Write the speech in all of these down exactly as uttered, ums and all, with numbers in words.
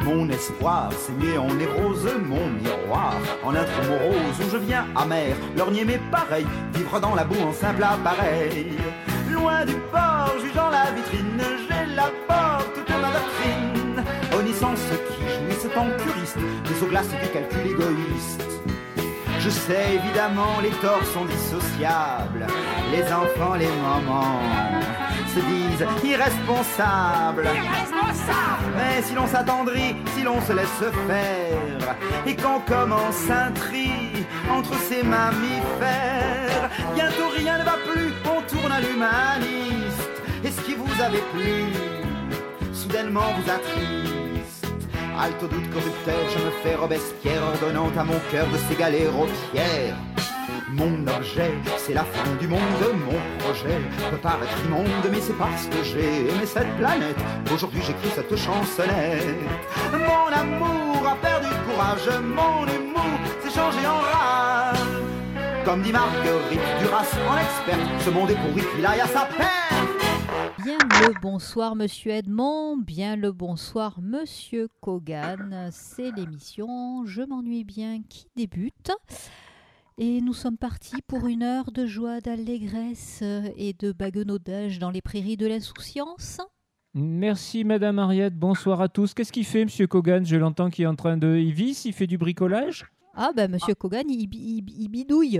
mon espoir, saigner en névrose mon miroir, en un trou morose où je viens amer, lorgner mes pareils, vivre dans la boue en simple appareil. Loin du port, jugeant la vitrine, j'élabore toute ma doctrine, honnissant ceux qui jouissent en curistes, des eaux glaces du calcul égoïste. Je sais évidemment les torts sont dissociables, les enfants, les mamans se disent irresponsables. Irresponsables. Mais si l'on s'attendrit, si l'on se laisse faire, et qu'on commence un tri entre ces mammifères, bientôt rien ne va plus, on tourne à l'humaniste. Et ce qui vous avait plu, soudainement vous attriste. Halte au doute corrupteur, je me fais Robespierre, ordonnant à mon cœur de s'égaler aux pierres. Mon objet, c'est la fin du monde, mon projet peut paraître immonde, mais c'est parce que j'ai aimé cette planète qu'aujourd'hui j'écris cette chansonnette. Mon amour a perdu courage, mon humour s'est changé en rage. Comme dit Marguerite Duras en experte, ce monde est pourri qu'il aille à sa perte. Bien le bonsoir Monsieur Edmond, bien le bonsoir Monsieur Kogan, c'est l'émission Je m'ennuie bien qui débute. Et nous sommes partis pour une heure de joie, d'allégresse et de baguenaudage dans les prairies de l'insouciance. Merci Madame Ariette, bonsoir à tous. Qu'est-ce qu'il fait Monsieur Kogan? Je l'entends qu'il est en train de... Il visse, il fait du bricolage? Ah ben Monsieur Kogan, il, il, il bidouille.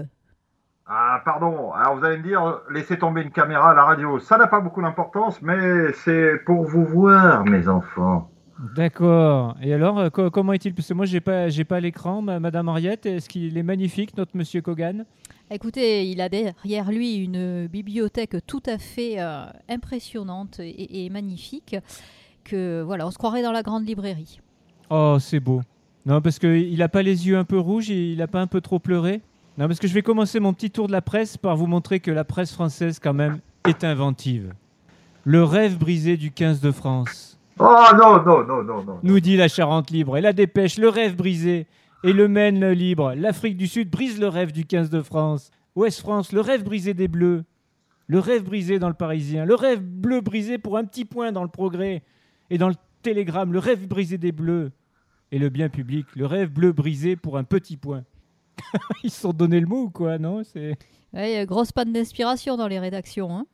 Ah pardon, alors vous allez me dire, laissez tomber une caméra à la radio, ça n'a pas beaucoup d'importance, mais c'est pour vous voir mes enfants. D'accord. Et alors, euh, co- comment est-il? Parce que moi, j'ai pas, j'ai pas l'écran, ma- Madame Henriette. Est-ce qu'il est magnifique, notre Monsieur Kogan? Écoutez, il a derrière lui une bibliothèque tout à fait euh, impressionnante et, et magnifique, que voilà, on se croirait dans la grande librairie. Oh, c'est beau. Non, parce qu'il n'a pas les yeux un peu rouges, et il n'a pas un peu trop pleuré. Non, parce que je vais commencer mon petit tour de la presse par vous montrer que la presse française, quand même, est inventive. Le rêve brisé du quinze de France. Oh non, non, non, non, non. Nous dit la Charente libre. Et la Dépêche, le rêve brisé. Et le Maine libre. L'Afrique du Sud brise le rêve du quinze de France. Ouest France, le rêve brisé des Bleus. Le rêve brisé dans le Parisien. Le rêve bleu brisé pour un petit point dans le Progrès. Et dans le Télégramme, le rêve brisé des Bleus. Et le bien public, le rêve bleu brisé pour un petit point. Ils se sont donné le mot ou quoi, non? C'est... Ouais, grosse panne d'inspiration dans les rédactions, hein.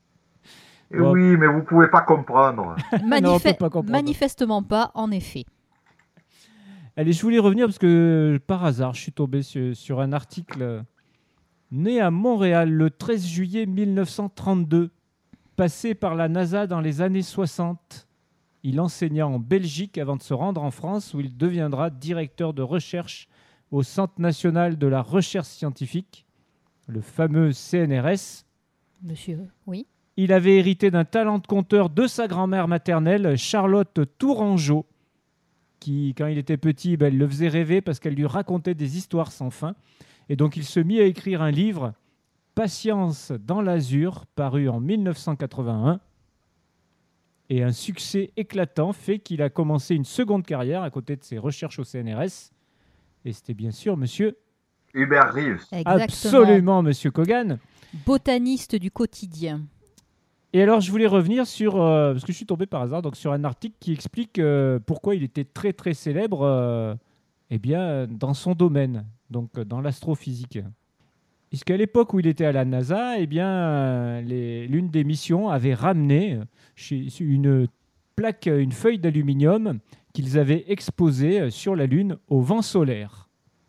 Eh oui, mais vous ne pouvez pas comprendre. Manife- Non, on peut pas comprendre. Manifestement pas, en effet. Allez, je voulais revenir parce que par hasard, je suis tombé sur, sur un article né à Montréal le treize juillet mille neuf cent trente-deux, passé par la NASA dans les années soixante. Il enseigna en Belgique avant de se rendre en France où il deviendra directeur de recherche au Centre national de la recherche scientifique, le fameux C N R S. Monsieur, oui. Il avait hérité d'un talent de conteur de sa grand-mère maternelle, Charlotte Tourangeau, qui, quand il était petit, ben, elle le faisait rêver parce qu'elle lui racontait des histoires sans fin. Et donc, il se mit à écrire un livre, Patience dans l'azur, paru en mille neuf cent quatre-vingt-un. Et un succès éclatant fait qu'il a commencé une seconde carrière à côté de ses recherches au C N R S. Et c'était bien sûr monsieur... Hubert Reeves. Exactement. Absolument, monsieur Kogan. Botaniste du quotidien. Et alors, je voulais revenir sur, euh, parce que je suis tombé par hasard, donc sur un article qui explique euh, pourquoi il était très très célèbre, euh, eh bien, dans son domaine, donc euh, dans l'astrophysique. Puisqu'à l'époque où il était à la NASA, eh bien, euh, les, l'une des missions avait ramené chez, une plaque, une feuille d'aluminium qu'ils avaient exposée sur la Lune au vent solaire.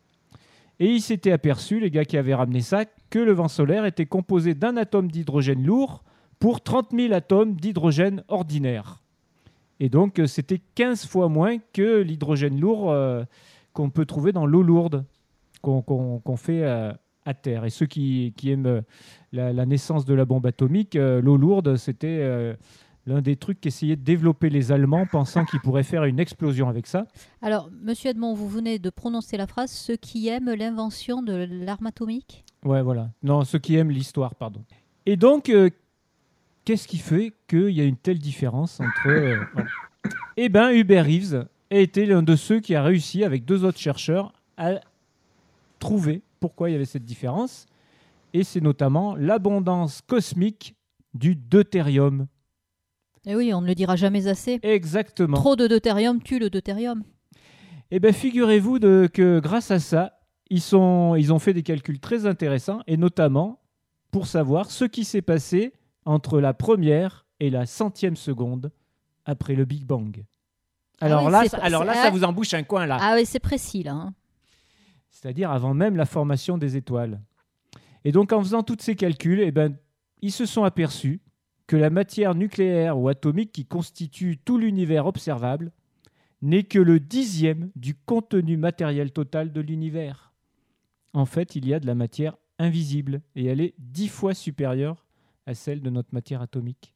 Et ils s'étaient aperçus, les gars qui avaient ramené ça, que le vent solaire était composé d'un atome d'hydrogène lourd pour trente mille atomes d'hydrogène ordinaire. Et donc, euh, c'était quinze fois moins que l'hydrogène lourd euh, qu'on peut trouver dans l'eau lourde qu'on, qu'on, qu'on fait euh, à Terre. Et ceux qui, qui aiment euh, la, la naissance de la bombe atomique, euh, l'eau lourde, c'était euh, l'un des trucs qu'essayaient de développer les Allemands, pensant qu'ils pourraient faire une explosion avec ça. Alors, Monsieur Edmond, vous venez de prononcer la phrase « ceux qui aiment l'invention de l'arme atomique ». Ouais, voilà. Non, ceux qui aiment l'histoire, pardon. Et donc... Euh, Qu'est-ce qui fait qu'il y a une telle différence entre... Euh, voilà. Eh bien, Hubert Reeves a été l'un de ceux qui a réussi, avec deux autres chercheurs, à trouver pourquoi il y avait cette différence. Et c'est notamment l'abondance cosmique du deutérium. Et oui, on ne le dira jamais assez. Exactement. Trop de deutérium tue le deutérium. Eh bien, figurez-vous de, que grâce à ça, ils, sont, ils ont fait des calculs très intéressants, et notamment pour savoir ce qui s'est passé entre la première et la centième seconde après le Big Bang. Alors, Ah oui, là, c'est ça, pas- alors c'est- là, ah- ça vous embouche un coin, là. Ah oui, c'est précis là. hein. C'est-à-dire avant même la formation des étoiles. Et donc, en faisant tous ces calculs, eh ben, ils se sont aperçus que la matière nucléaire ou atomique qui constitue tout l'univers observable n'est que le dixième du contenu matériel total de l'univers. En fait, il y a de la matière invisible et elle est dix fois supérieure à celle de notre matière atomique.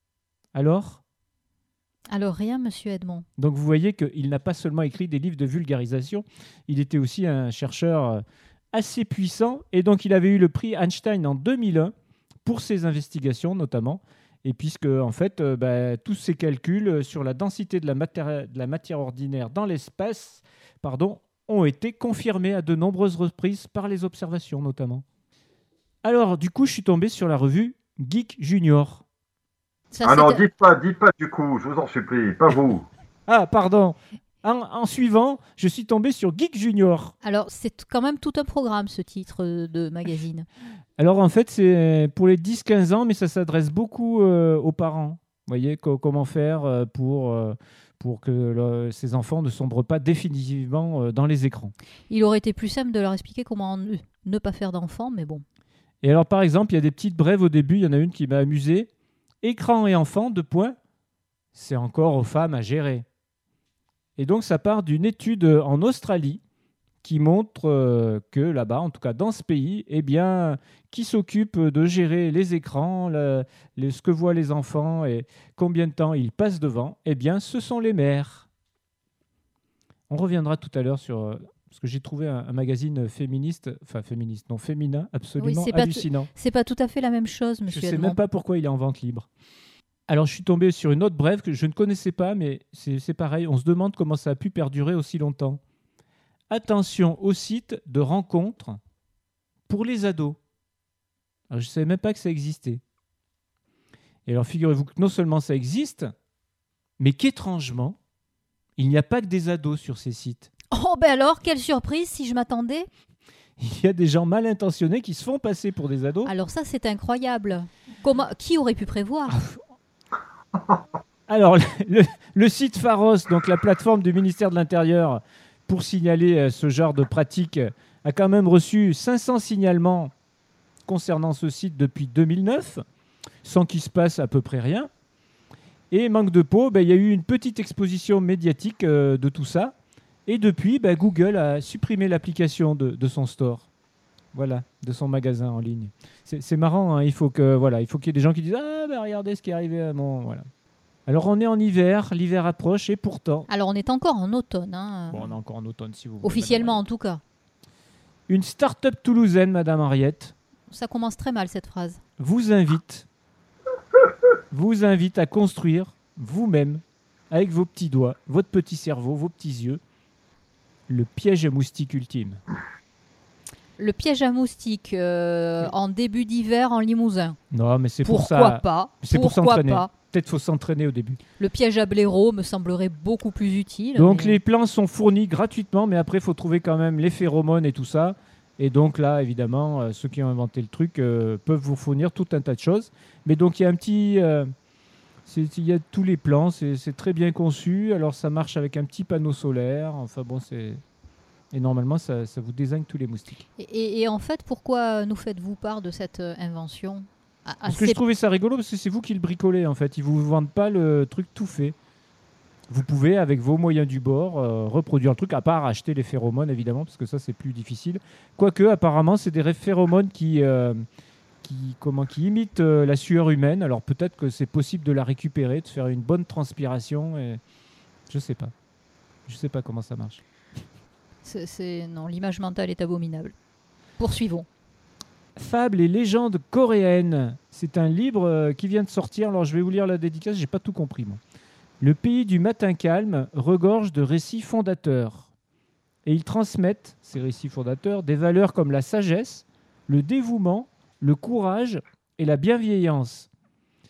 Alors, Alors rien, monsieur Edmond. donc vous voyez qu'il n'a pas seulement écrit des livres de vulgarisation, il était aussi un chercheur euh, assez puissant, et donc il avait eu le prix Einstein en deux mille un pour ses investigations notamment, et puisque en fait euh, bah, tous ces calculs euh, sur la densité de la, matéri- de la matière ordinaire dans l'espace pardon, ont été confirmés à de nombreuses reprises par les observations notamment. Alors du coup je suis tombé sur la revue Geek Junior. Ça, Ah non, c'était- dites pas, dites pas du coup, je vous en supplie, pas vous. Ah pardon, en, en suivant je suis tombé sur Geek Junior. Alors, c'est quand même tout un programme, ce titre euh, de magazine. Alors en fait, c'est pour les dix quinze ans, mais ça s'adresse beaucoup euh, aux parents. Vous voyez, co- comment faire euh, pour, euh, pour que le- ces enfants ne sombrent pas définitivement euh, dans les écrans. Il aurait été plus simple de leur expliquer comment ne, ne pas faire d'enfants, mais bon. Et alors par exemple, il y a des petites brèves au début, il y en a une qui m'a amusé. Écran et enfants, deux points, c'est encore aux femmes à gérer. Et donc ça part d'une étude en Australie qui montre euh, que là-bas, en tout cas dans ce pays, eh bien, qui s'occupe de gérer les écrans, le- les- ce que voient les enfants et combien de temps ils passent devant, eh bien, ce sont les mères. On reviendra tout à l'heure sur... euh, parce que j'ai trouvé un, un magazine féministe, enfin féministe, non, féminin, absolument c'est pas hallucinant. C'est pas tout à fait la même chose, Je ne monsieur sais Edmond. même pas pourquoi il est en vente libre. Alors, je suis tombé sur une autre brève que je ne connaissais pas, mais c'est c'est pareil. On se demande comment ça a pu perdurer aussi longtemps. Attention au site de rencontres pour les ados. Alors, je ne savais même pas que ça existait. Et alors, figurez-vous que non seulement ça existe, mais qu'étrangement, il n'y a pas que des ados sur ces sites. Oh, ben alors, quelle surprise si je m'attendais. Il y a des gens mal intentionnés qui se font passer pour des ados. Alors ça, c'est incroyable. Comment... Qui aurait pu prévoir? Alors, le, le site Pharos, donc la plateforme du ministère de l'Intérieur, pour signaler euh, ce genre de pratique, euh, a quand même reçu cinq cents signalements concernant ce site depuis deux mille neuf, sans qu'il se passe à peu près rien. Et manque de peau, ben, il y a eu une petite exposition médiatique euh, de tout ça. Et depuis, ben, Google a supprimé l'application de, de son store. Voilà, de son magasin en ligne. C'est c'est marrant, hein, il faut que voilà, il faut qu'il y ait des gens qui disent « Ah, ben, regardez ce qui est arrivé à mon... » voilà. Alors, on est en hiver, l'hiver approche, et pourtant... Alors, on est encore en automne. hein. Bon, on est encore en automne, si vous voulez. Officiellement, Madame en tout cas. Henriette. Une start-up toulousaine, Madame Henriette, Ça commence très mal, cette phrase. vous invite, vous invite à construire vous-même, avec vos petits doigts, votre petit cerveau, vos petits yeux, le piège à moustique ultime. Le piège à moustiques euh, en début d'hiver en Limousin. Non, mais c'est pour Pourquoi ça. pas C'est pour Pourquoi s'entraîner. pas Peut-être faut s'entraîner au début. Le piège à blaireau me semblerait beaucoup plus utile. Donc mais- les plans sont fournis gratuitement, mais après il faut trouver quand même les phéromones et tout ça. Et donc là, évidemment, euh, ceux qui ont inventé le truc euh, peuvent vous fournir tout un tas de choses. Mais donc il y a un petit... euh, c'est- il y a tous les plans, c'est c'est très bien conçu. Alors ça marche avec un petit panneau solaire. Enfin bon, c'est... Et normalement, ça, ça vous désigne tous les moustiques. Et, et- et en fait, pourquoi nous faites-vous part de cette euh, invention Ah, Parce ah, que je c'est- trouvais ça rigolo, parce que c'est vous qui le bricolez, en fait. Ils vous vendent pas le truc tout fait. Vous pouvez, avec vos moyens du bord, euh, reproduire le truc, à part acheter les phéromones, évidemment, parce que ça, c'est plus difficile. Quoique, apparemment, c'est des phéromones qui, euh, qui, comment, qui imitent euh, la sueur humaine. Alors, peut-être que c'est possible de la récupérer, de faire une bonne transpiration. Et... Je sais pas. Je sais pas comment ça marche. c'est- c'est- Non, l'image mentale est abominable. Poursuivons. Fables et légendes coréennes. C'est un livre euh, qui vient de sortir. Alors, je vais vous lire la dédicace. J'ai pas tout compris, moi. Le pays du matin calme regorge de récits fondateurs. Et ils transmettent, ces récits fondateurs, des valeurs comme la sagesse, le dévouement, le courage et la bienveillance.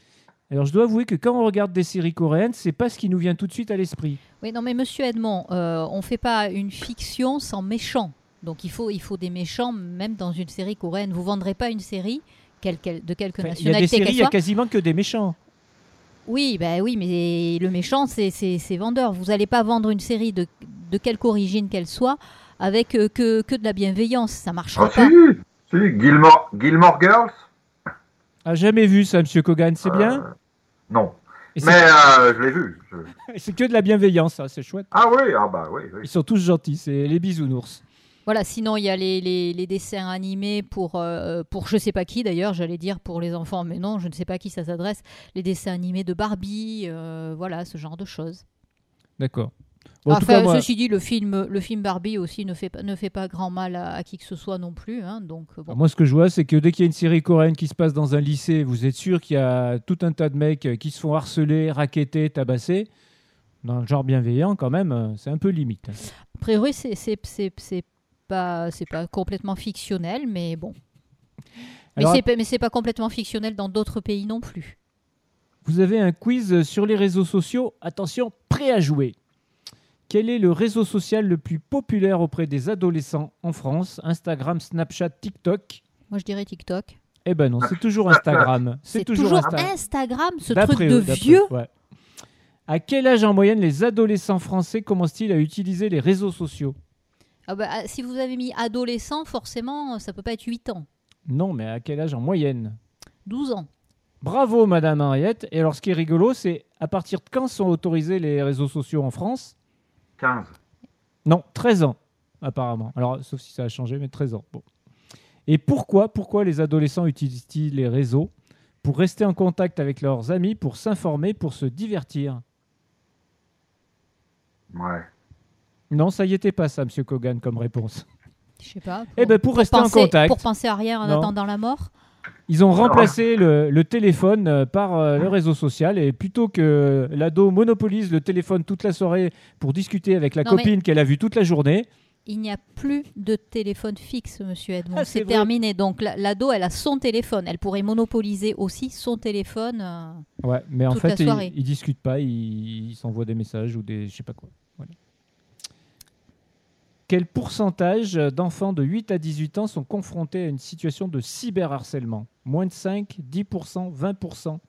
Alors, je dois avouer que quand on regarde des séries coréennes, c'est pas ce qui nous vient tout de suite à l'esprit. Oui, non, mais Monsieur Edmond, euh, on ne fait pas une fiction sans méchants. Donc il faut, il faut des méchants même dans une série coréenne. Vous ne vendrez pas une série quelle, quelle, de quelque Enfin, il y a nationalité des séries, qu'elle il y a soit. quasiment que des méchants. Oui, bah oui, mais le méchant, c'est, c'est, c'est vendeur. Vous n'allez pas vendre une série de, de quelque origine qu'elle soit avec euh, que, que de la bienveillance. Ça ne marchera Ah pas. si, si, Gilmore, Gilmore Girls. Ah, jamais vu ça, Monsieur Kogan, c'est bien. Euh, Non, Et mais c'est, euh, je l'ai vu. je- c'est que de la bienveillance, ça, c'est chouette. Ah oui, ah bah oui, oui. Ils sont tous gentils, c'est les bisounours. Voilà, sinon il y a les, les, les dessins animés pour, euh, pour je sais pas qui d'ailleurs, j'allais dire pour les enfants, mais non, je ne sais pas à qui ça s'adresse. Les dessins animés de Barbie, euh, voilà, ce genre de choses. D'accord. Bon, en tout Enfin, cas, moi, ceci dit, le film, le film Barbie aussi ne fait, pas- ne fait pas grand mal à, à qui que ce soit non plus. Hein, donc, bon. moi, ce que je vois, c'est que dès qu'il y a une série coréenne qui se passe dans un lycée, vous êtes sûr qu'il y a tout un tas de mecs qui se font harceler, raqueter, tabasser. Dans le genre bienveillant, quand même, euh, c'est un peu limite. A priori, c'est, c'est, c'est, c'est pas, c'est pas complètement fictionnel, mais bon. Mais Alors, c'est, pas- mais c'est pas complètement fictionnel dans d'autres pays non plus. vous avez un quiz sur les réseaux sociaux. Attention, prêt à jouer. Quel est le réseau social le plus populaire auprès des adolescents en France? Instagram, Snapchat, TikTok? Moi, je dirais TikTok. Eh ben non, c'est toujours Instagram. C'est, C'est toujours, toujours Insta- Instagram, ce D'après truc de eux, d'après vieux. eux, ouais. À quel âge en moyenne les adolescents français commencent-ils à utiliser les réseaux sociaux? Ah bah, ah, si vous avez mis adolescent, forcément, ça peut pas être huit ans. Non, mais à quel âge en moyenne? douze ans. Bravo, Madame Henriette. Et alors, ce qui est rigolo, c'est à partir de quand sont autorisés les réseaux sociaux en France? quinze. Non, treize ans, apparemment. Alors, sauf si ça a changé, mais treize ans. Bon. Et pourquoi, pourquoi les adolescents utilisent-ils les réseaux? Pour rester en contact avec leurs amis, pour s'informer, pour se divertir? Ouais. Non, ça y était pas ça, Monsieur Kogan, comme réponse. Je sais pas. Eh ben, pour rester en penser, contact. Pour penser à rien en Non. attendant la mort. Ils ont remplacé le, le téléphone euh, par euh, le réseau social et plutôt que l'ado monopolise le téléphone toute la soirée pour discuter avec la Non, mais- copine qu'elle a vue toute la journée, Il n'y a plus de téléphone fixe, Monsieur Edmond. Ah, c'est c'est vrai. terminé. Donc la- l'ado, elle a son téléphone. Elle pourrait monopoliser aussi son téléphone. euh. ouais, mais en Toute la fait, ils, soirée. ils discutent pas, ils ils s'envoient des messages ou des je sais pas quoi. Voilà. Quel pourcentage d'enfants de huit à dix-huit ans sont confrontés à une situation de cyberharcèlement? Moins de cinq, dix pour cent, vingt pour cent?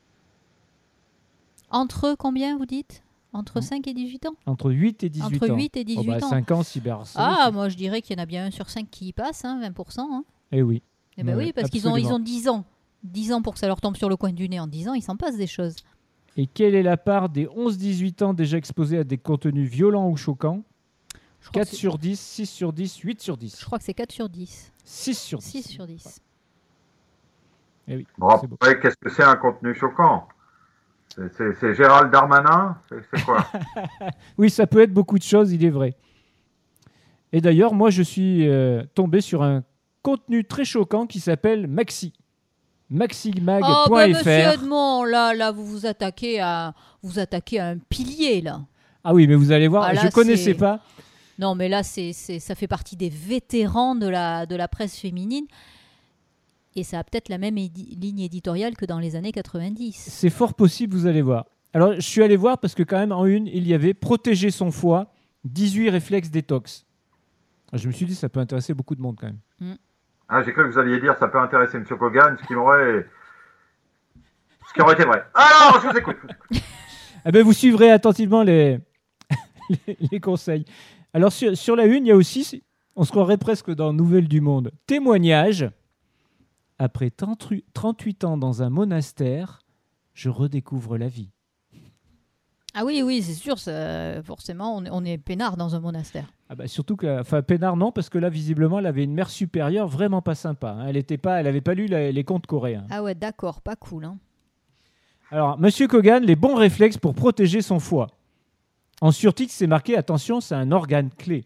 Entre combien, vous dites? Entre Hmm. cinq et dix-huit ans? Entre huit et dix-huit Entre ans. huit et Oh, dix-huit bah, ans. cinq ans, cyberharcèlement. Ah, moi je dirais qu'il y en a bien un sur cinq qui y passe, hein, vingt pour cent. Hein. Eh oui. Eh ben Ouais, oui, parce qu'ils ont, ils absolument. ont dix ans. dix ans pour que ça leur tombe sur le coin du nez. En dix ans, il s'en passe des choses. Et quelle est la part des onze dix-huit ans déjà exposés à des contenus violents ou choquants? Je crois, que quatre c'est- sur dix, six sur dix, huit sur dix. je crois que c'est quatre sur dix. six sur dix. six sur dix. Eh oui, Bon, c'est beau. après, qu'est-ce que c'est un contenu choquant? C'est- C'est c'est Gérald Darmanin? C'est c'est quoi? Oui, ça peut être beaucoup de choses, il est vrai. Et d'ailleurs, moi, je suis euh, tombé sur un contenu très choquant qui s'appelle Maxi. maximag point F R. Oh, bah, Monsieur Edmond, là, là, vous vous attaquez à, vous attaquez à un pilier, là. Ah oui, mais vous allez voir, Ah, là, je connaissais c'est- pas. Non, mais là, c'est, c'est, ça fait partie des vétérans de la, de la presse féminine. Et ça a peut-être la même édi- ligne éditoriale que dans les années quatre-vingt-dix. C'est fort possible, vous allez voir. Alors, je suis allé voir parce que quand même, en une, il y avait protéger son foie, dix-huit réflexes détox. Je me suis dit, ça peut intéresser beaucoup de monde quand même. Ah, j'ai cru que vous alliez dire ça peut intéresser M. Kogan, ce qui m'aurait. Ce qui aurait été vrai. Alors, je vous écoute. Eh ben, vous suivrez attentivement les, les, les conseils. Alors, sur, sur la une, il y a aussi, on se croirait presque dans Nouvelles du Monde, témoignage. Après trente-huit ans dans un monastère, je redécouvre la vie. Ah oui, oui, c'est sûr, ça, forcément, on est, on est peinard dans un monastère. Ah bah surtout que, enfin, Pénard non, parce que là, visiblement, elle avait une mère supérieure vraiment pas sympa. hein. Elle était pas, elle avait pas lu la- les contes coréens. Ah ouais, d'accord, pas cool. Hein. Alors, Monsieur Kogan, les bons réflexes pour protéger son foie. En surtitre, c'est marqué, attention, c'est un organe clé.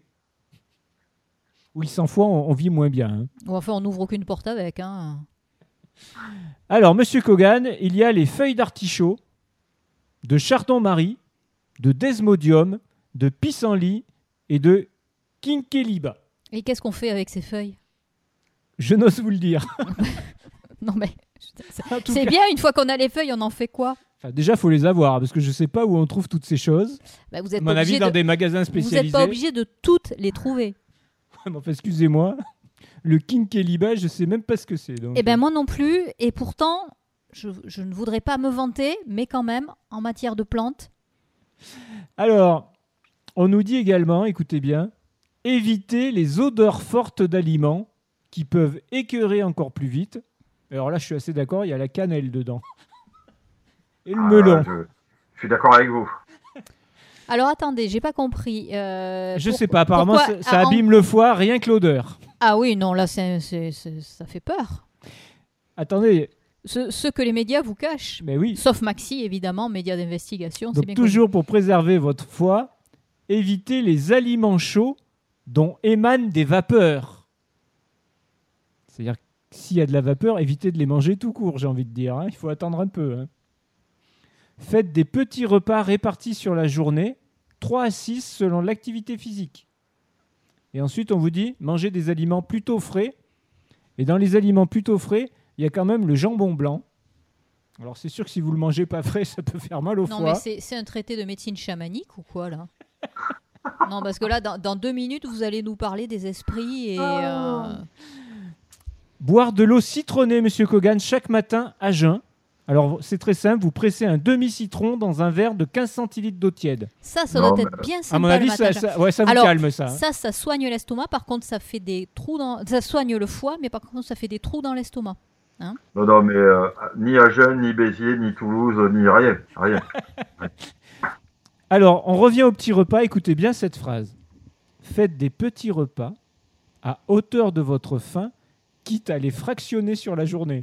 Oui, sans foie, on, on vit moins bien. hein. Ou enfin, on n'ouvre aucune porte avec. Hein. Alors, Monsieur Kogan, il y a les feuilles d'artichaut, de chardon-marie, de desmodium, de pissenlit et de quinqueliba. Et qu'est-ce qu'on fait avec ces feuilles? Je n'ose vous le dire. Non mais, En tout C'est cas- bien, une fois qu'on a les feuilles, on en fait quoi? Enfin, déjà, il faut les avoir, parce que je ne sais pas où on trouve toutes ces choses. Bah, vous À êtes mon pas avis, obligé dans de... des magasins Vous spécialisés. n'êtes pas obligé de toutes les trouver. Mais enfin, excusez-moi, le King Keliba, je ne sais même pas ce que c'est. Donc, Eh bien, moi non plus. Et pourtant, je, je ne voudrais pas me vanter, mais quand même, en matière de plantes, Alors, on nous dit également, écoutez bien, éviter les odeurs fortes d'aliments qui peuvent écœurer encore plus vite. Alors là, je suis assez d'accord, il y a la cannelle dedans. Et le Ah, melon. je, je suis d'accord avec vous. alors attendez, j'ai pas compris. euh, Je pour- sais pas, apparemment, pourquoi- ça, ça ah, en- abîme le foie, rien que l'odeur. Ah oui, non, là, c'est, c'est- c'est- ça fait peur. Attendez, Ce, ce que les médias vous cachent. mais oui. Sauf Maxi, évidemment, médias d'investigation, c'est Donc bien toujours pour préserver votre foie, évitez les aliments chauds dont émanent des vapeurs. C'est-à-dire que s'il y a de la vapeur, évitez de les manger tout court, j'ai envie de dire. hein. Il faut attendre un peu. hein. Faites des petits repas répartis sur la journée, trois à six selon l'activité physique. Et ensuite, on vous dit, mangez des aliments plutôt frais. Et dans les aliments plutôt frais, il y a quand même le jambon blanc. Alors c'est sûr que si vous le mangez pas frais, ça peut faire mal au Non, foie. mais c'est, c'est un traité de médecine chamanique ou quoi, là? Non, parce que là, dans, dans deux minutes, vous allez nous parler des esprits et... euh, Boire de l'eau citronnée, Monsieur Kogan, chaque matin à jeun. Alors, c'est très simple, vous pressez un demi-citron dans un verre de quinze centilitres d'eau tiède. Ça, ça Non, doit être mais- bien sympa À mon le avis, matin. ça, ça- ouais, ça vous Alors, calme, ça. hein. Ça, ça soigne l'estomac. Par contre, ça fait des trous dans... Ça soigne le foie, mais par contre, ça fait des trous dans l'estomac. Non, non, mais euh, ni Agen, ni Béziers, ni Toulouse, ni rien. rien. Alors, on revient au petit repas. Écoutez bien cette phrase. Faites des petits repas à hauteur de votre faim, quitte à les fractionner sur la journée.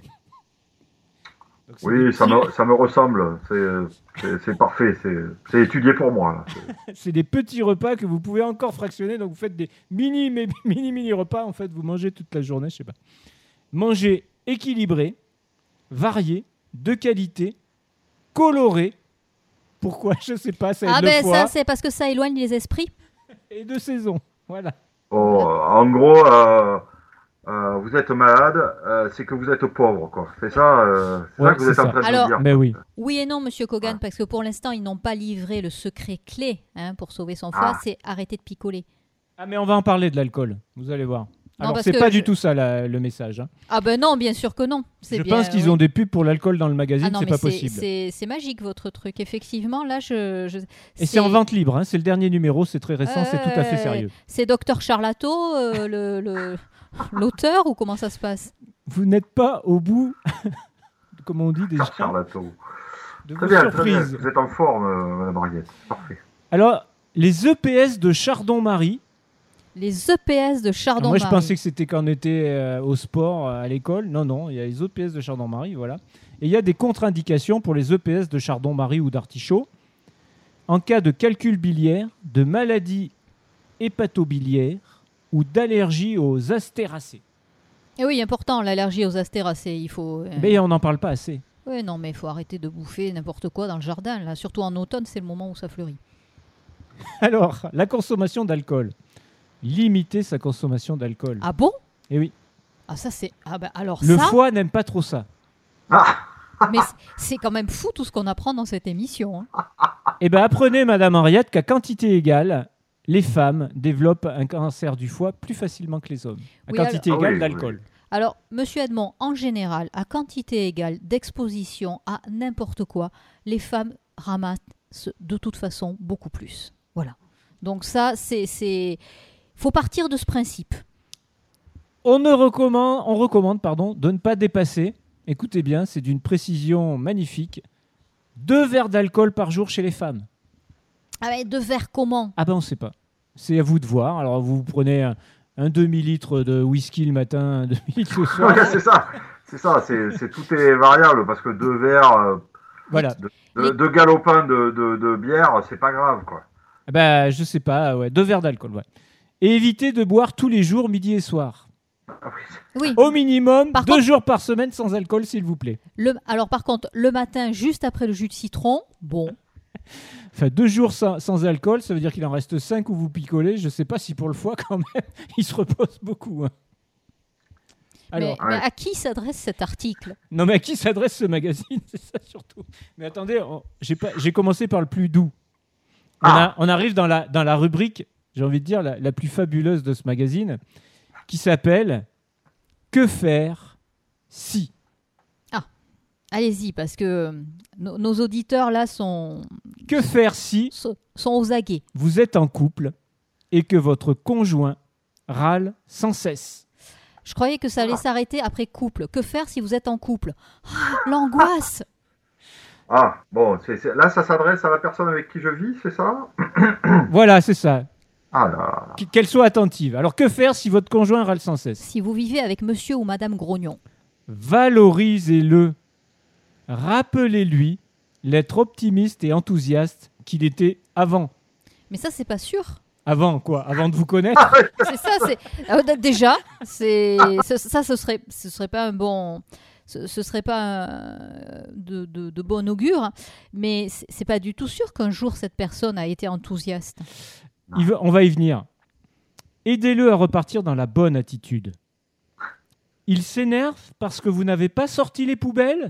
Donc, c'est des Oui, ça petits- me, ça me ressemble. C'est- C'est c'est parfait. C'est c'est étudié pour moi. Là. C'est- C'est des petits repas que vous pouvez encore fractionner. Donc, vous faites des mini, mini, mini, mini repas. En fait, vous mangez toute la journée, je sais pas. Mangez équilibré, varié, de qualité, coloré. Pourquoi? Je sais pas. Ça aide Ah le ben foie. ça, c'est parce que ça éloigne les esprits. Et de saison. Voilà. Oh, en gros, euh, euh, vous êtes malade, euh, c'est que vous êtes pauvre, quoi. C'est ça, euh, c'est Ouais, ça que vous c'est êtes en ça. train de Alors- nous dire. Mais oui. Oui et non, Monsieur Kogan, Ouais. parce que pour l'instant, ils n'ont pas livré le secret clé hein, pour sauver son foie, Ah. c'est arrêter de picoler. Ah, mais on va en parler de l'alcool. Vous allez voir. Non, Alors, parce c'est que pas je- du tout ça la- le message. hein. Ah ben non, bien sûr que non. C'est Je bien, pense qu'ils oui. ont des pubs pour l'alcool dans le magazine. Ah non, c'est mais pas c'est, possible. c'est, c'est magique votre truc. Effectivement, là, je. je- Et c'est en vente libre. hein. C'est le dernier numéro. C'est très récent. C'est tout à fait Euh, sérieux. C'est Docteur Charlato, euh, le, le- l'auteur, ou comment ça se passe? Vous n'êtes pas au bout, comment on dit déjà, Charlato. de Très vos bien, très bien. surprises. Vous êtes en forme, euh, Madame Mariette. Parfait. Alors, les E P S de Chardon-Marie. Les E P S de Alors, Chardon-Marie. Moi, je pensais que c'était quand on était euh, au sport, euh, à l'école. Non, non, il y a les E P S de Chardon-Marie, voilà. Et il y a des contre-indications pour les E P S de Chardon-Marie ou d'artichaut. En cas de calcul biliaire, de maladie hépatobiliaire ou d'allergie aux astéracées. Et oui, important, l'allergie aux astéracées. Il faut. euh, Mais on n'en parle pas assez. Oui, non, mais il faut arrêter de bouffer n'importe quoi dans le jardin. Là, surtout en automne, c'est le moment où ça fleurit. Alors, la consommation d'alcool. Limiter sa consommation d'alcool. Ah bon? Et oui, Ah ça c'est. Ah ben alors le ça. foie n'aime pas trop ça. Ah, Mais c'est- c'est quand même fou tout ce qu'on apprend dans cette émission. hein. Eh bien, apprenez, Madame Henriette, qu'à quantité égale, les femmes développent un cancer du foie plus facilement que les hommes. À Oui, quantité alors- égale Ah oui, d'alcool. Alors, Monsieur Edmond, en général, à quantité égale d'exposition à n'importe quoi, les femmes ramassent de toute façon beaucoup plus. Voilà. Donc ça, c'est, c'est, faut partir de ce principe. On, ne recommande, on recommande pardon, de ne pas dépasser, écoutez bien, c'est d'une précision magnifique, deux verres d'alcool par jour chez les femmes. Ah mais de verre comment? Ah ben, on ne sait pas. C'est à vous de voir. Alors, vous prenez un, un demi-litre de whisky le matin, un demi-litre le soir. ouais, c'est ça. C'est ça. C'est c'est- tout est variable parce que deux verres, euh, Voilà. de, Les- deux galopins de, de, de bière, c'est pas grave, quoi. Eh Ben, je sais pas, ouais, deux verres d'alcool, ouais. Et évitez de boire tous les jours, midi et soir. Ah oui. Oui. Au minimum, Par deux contre- jours par semaine sans alcool, s'il vous plaît. Le, alors par contre, le matin, juste après le jus de citron, bon. Enfin, deux jours sans, sans alcool, ça veut dire qu'il en reste cinq où vous picolez. Je sais pas si pour le foie, quand même, il se repose beaucoup. hein. Alors, mais, mais à qui s'adresse cet article? non, mais à qui s'adresse ce magazine? C'est ça surtout. Mais attendez, on- j'ai pas- j'ai commencé par le plus doux. On, Ah. a- on arrive dans la, dans la rubrique, j'ai envie de dire, la, la plus fabuleuse de ce magazine, qui s'appelle « Que faire si ?» Allez-y, parce que euh, nos, nos auditeurs là sont, Que faire si sont, sont aux aguets. vous êtes en couple et que votre conjoint râle sans cesse? Je croyais que ça allait s'arrêter après couple. Que faire si vous êtes en couple? Ah, l'angoisse. Ah, bon, c'est, c'est- là, ça s'adresse à la personne avec qui je vis, c'est ça? Voilà, c'est ça. Ah là. Qu- Qu'elle soit attentive. Alors, que faire si votre conjoint râle sans cesse? Si vous vivez avec monsieur ou madame Grognon. Valorisez-le. Rappelez-lui l'être optimiste et enthousiaste qu'il était avant. Mais ça, c'est pas sûr. Avant quoi? Avant de vous connaître? C'est ça, c'est euh, d- déjà, c'est ce- ça, ce serait, ce serait pas un bon, ce, ce serait pas un- de, de, de bon augure, mais c'est c'est pas du tout sûr qu'un jour cette personne a été enthousiaste. Il veut- on va y venir. Aidez-le à repartir dans la bonne attitude. Il s'énerve parce que vous n'avez pas sorti les poubelles?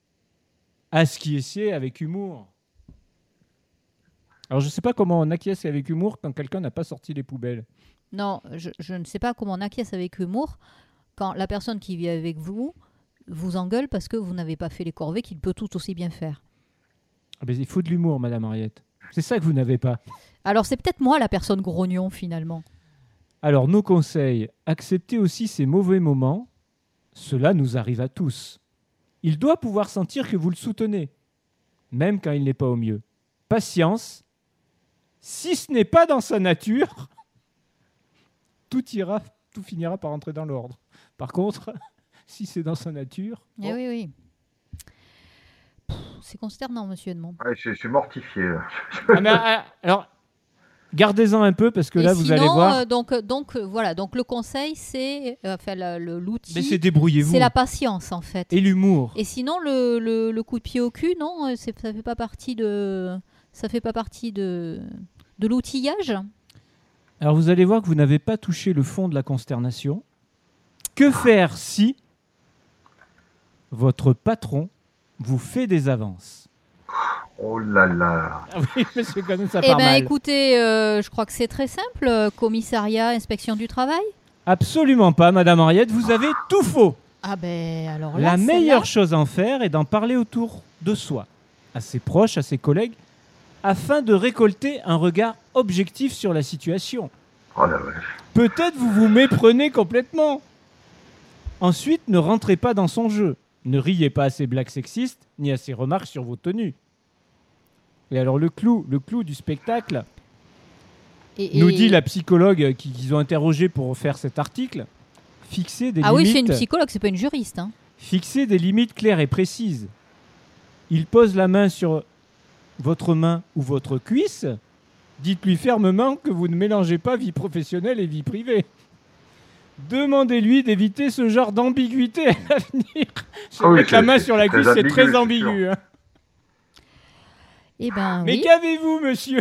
Acquiescez avec humour. Alors, je ne sais pas comment on acquiesce avec humour quand quelqu'un n'a pas sorti les poubelles. Non, je, je ne sais pas comment on acquiesce avec humour quand la personne qui vit avec vous vous engueule parce que vous n'avez pas fait les corvées qu'il peut tout aussi bien faire. Ah ben, il faut de l'humour, Madame Henriette. C'est ça que vous n'avez pas. Alors c'est peut-être moi la personne grognon finalement. Alors, nos conseils, acceptez aussi ces mauvais moments. Cela nous arrive à tous. Il doit pouvoir sentir que vous le soutenez, même quand il n'est pas au mieux. Patience. Si ce n'est pas dans sa nature, tout ira, tout finira par entrer dans l'ordre. Par contre, si c'est dans sa nature... Eh oh, oui, oui. Pff, c'est consternant, monsieur Edmond. Ouais, je, je suis mortifié. là. ah, mais, ah, alors, gardez-en un peu parce que Et là, vous sinon, allez voir... euh, donc, donc euh, voilà, donc le conseil, c'est euh, enfin le- le- l'outil, mais c'est débrouillez-vous. c'est la patience en fait. Et l'humour. Et sinon, le, le, le coup de pied au cul, non, euh, c'est, ça fait pas partie de, ça fait pas partie de, de l'outillage. Alors, vous allez voir que vous n'avez pas touché le fond de la consternation. Que faire si votre patron vous fait des avances? Oh là là. Ah oui, monsieur Conan, ça Eh part bien, mal. écoutez, euh, je crois que c'est très simple. euh, Commissariat, inspection du travail. Absolument pas, Madame Henriette, vous avez tout faux. Ah ben alors là, La celle-là- meilleure chose à en faire est d'en parler autour de soi, à ses proches, à ses collègues, afin de récolter un regard objectif sur la situation. Oh la vache. Peut-être vous vous méprenez complètement. Ensuite, ne rentrez pas dans son jeu. Ne riez pas à ses blagues sexistes, ni à ses remarques sur vos tenues. Et alors le clou, le clou du spectacle, Et- nous et- dit la psychologue qui- qu'ils ont interrogé pour faire cet article, fixer des Ah oui, limites. c'est une psychologue, c'est pas une juriste. Hein. Fixez des limites claires et précises. Il pose la main sur votre main ou votre cuisse. Dites-lui fermement que vous ne mélangez pas vie professionnelle et vie privée. Demandez-lui d'éviter ce genre d'ambiguïté à l'avenir. C'est Ah oui, vrai que la c'est- main c'est sur la très cuisse, c'est ambigu, très c'est ambigu. hein. Eh ben Mais oui. qu'avez-vous, monsieur?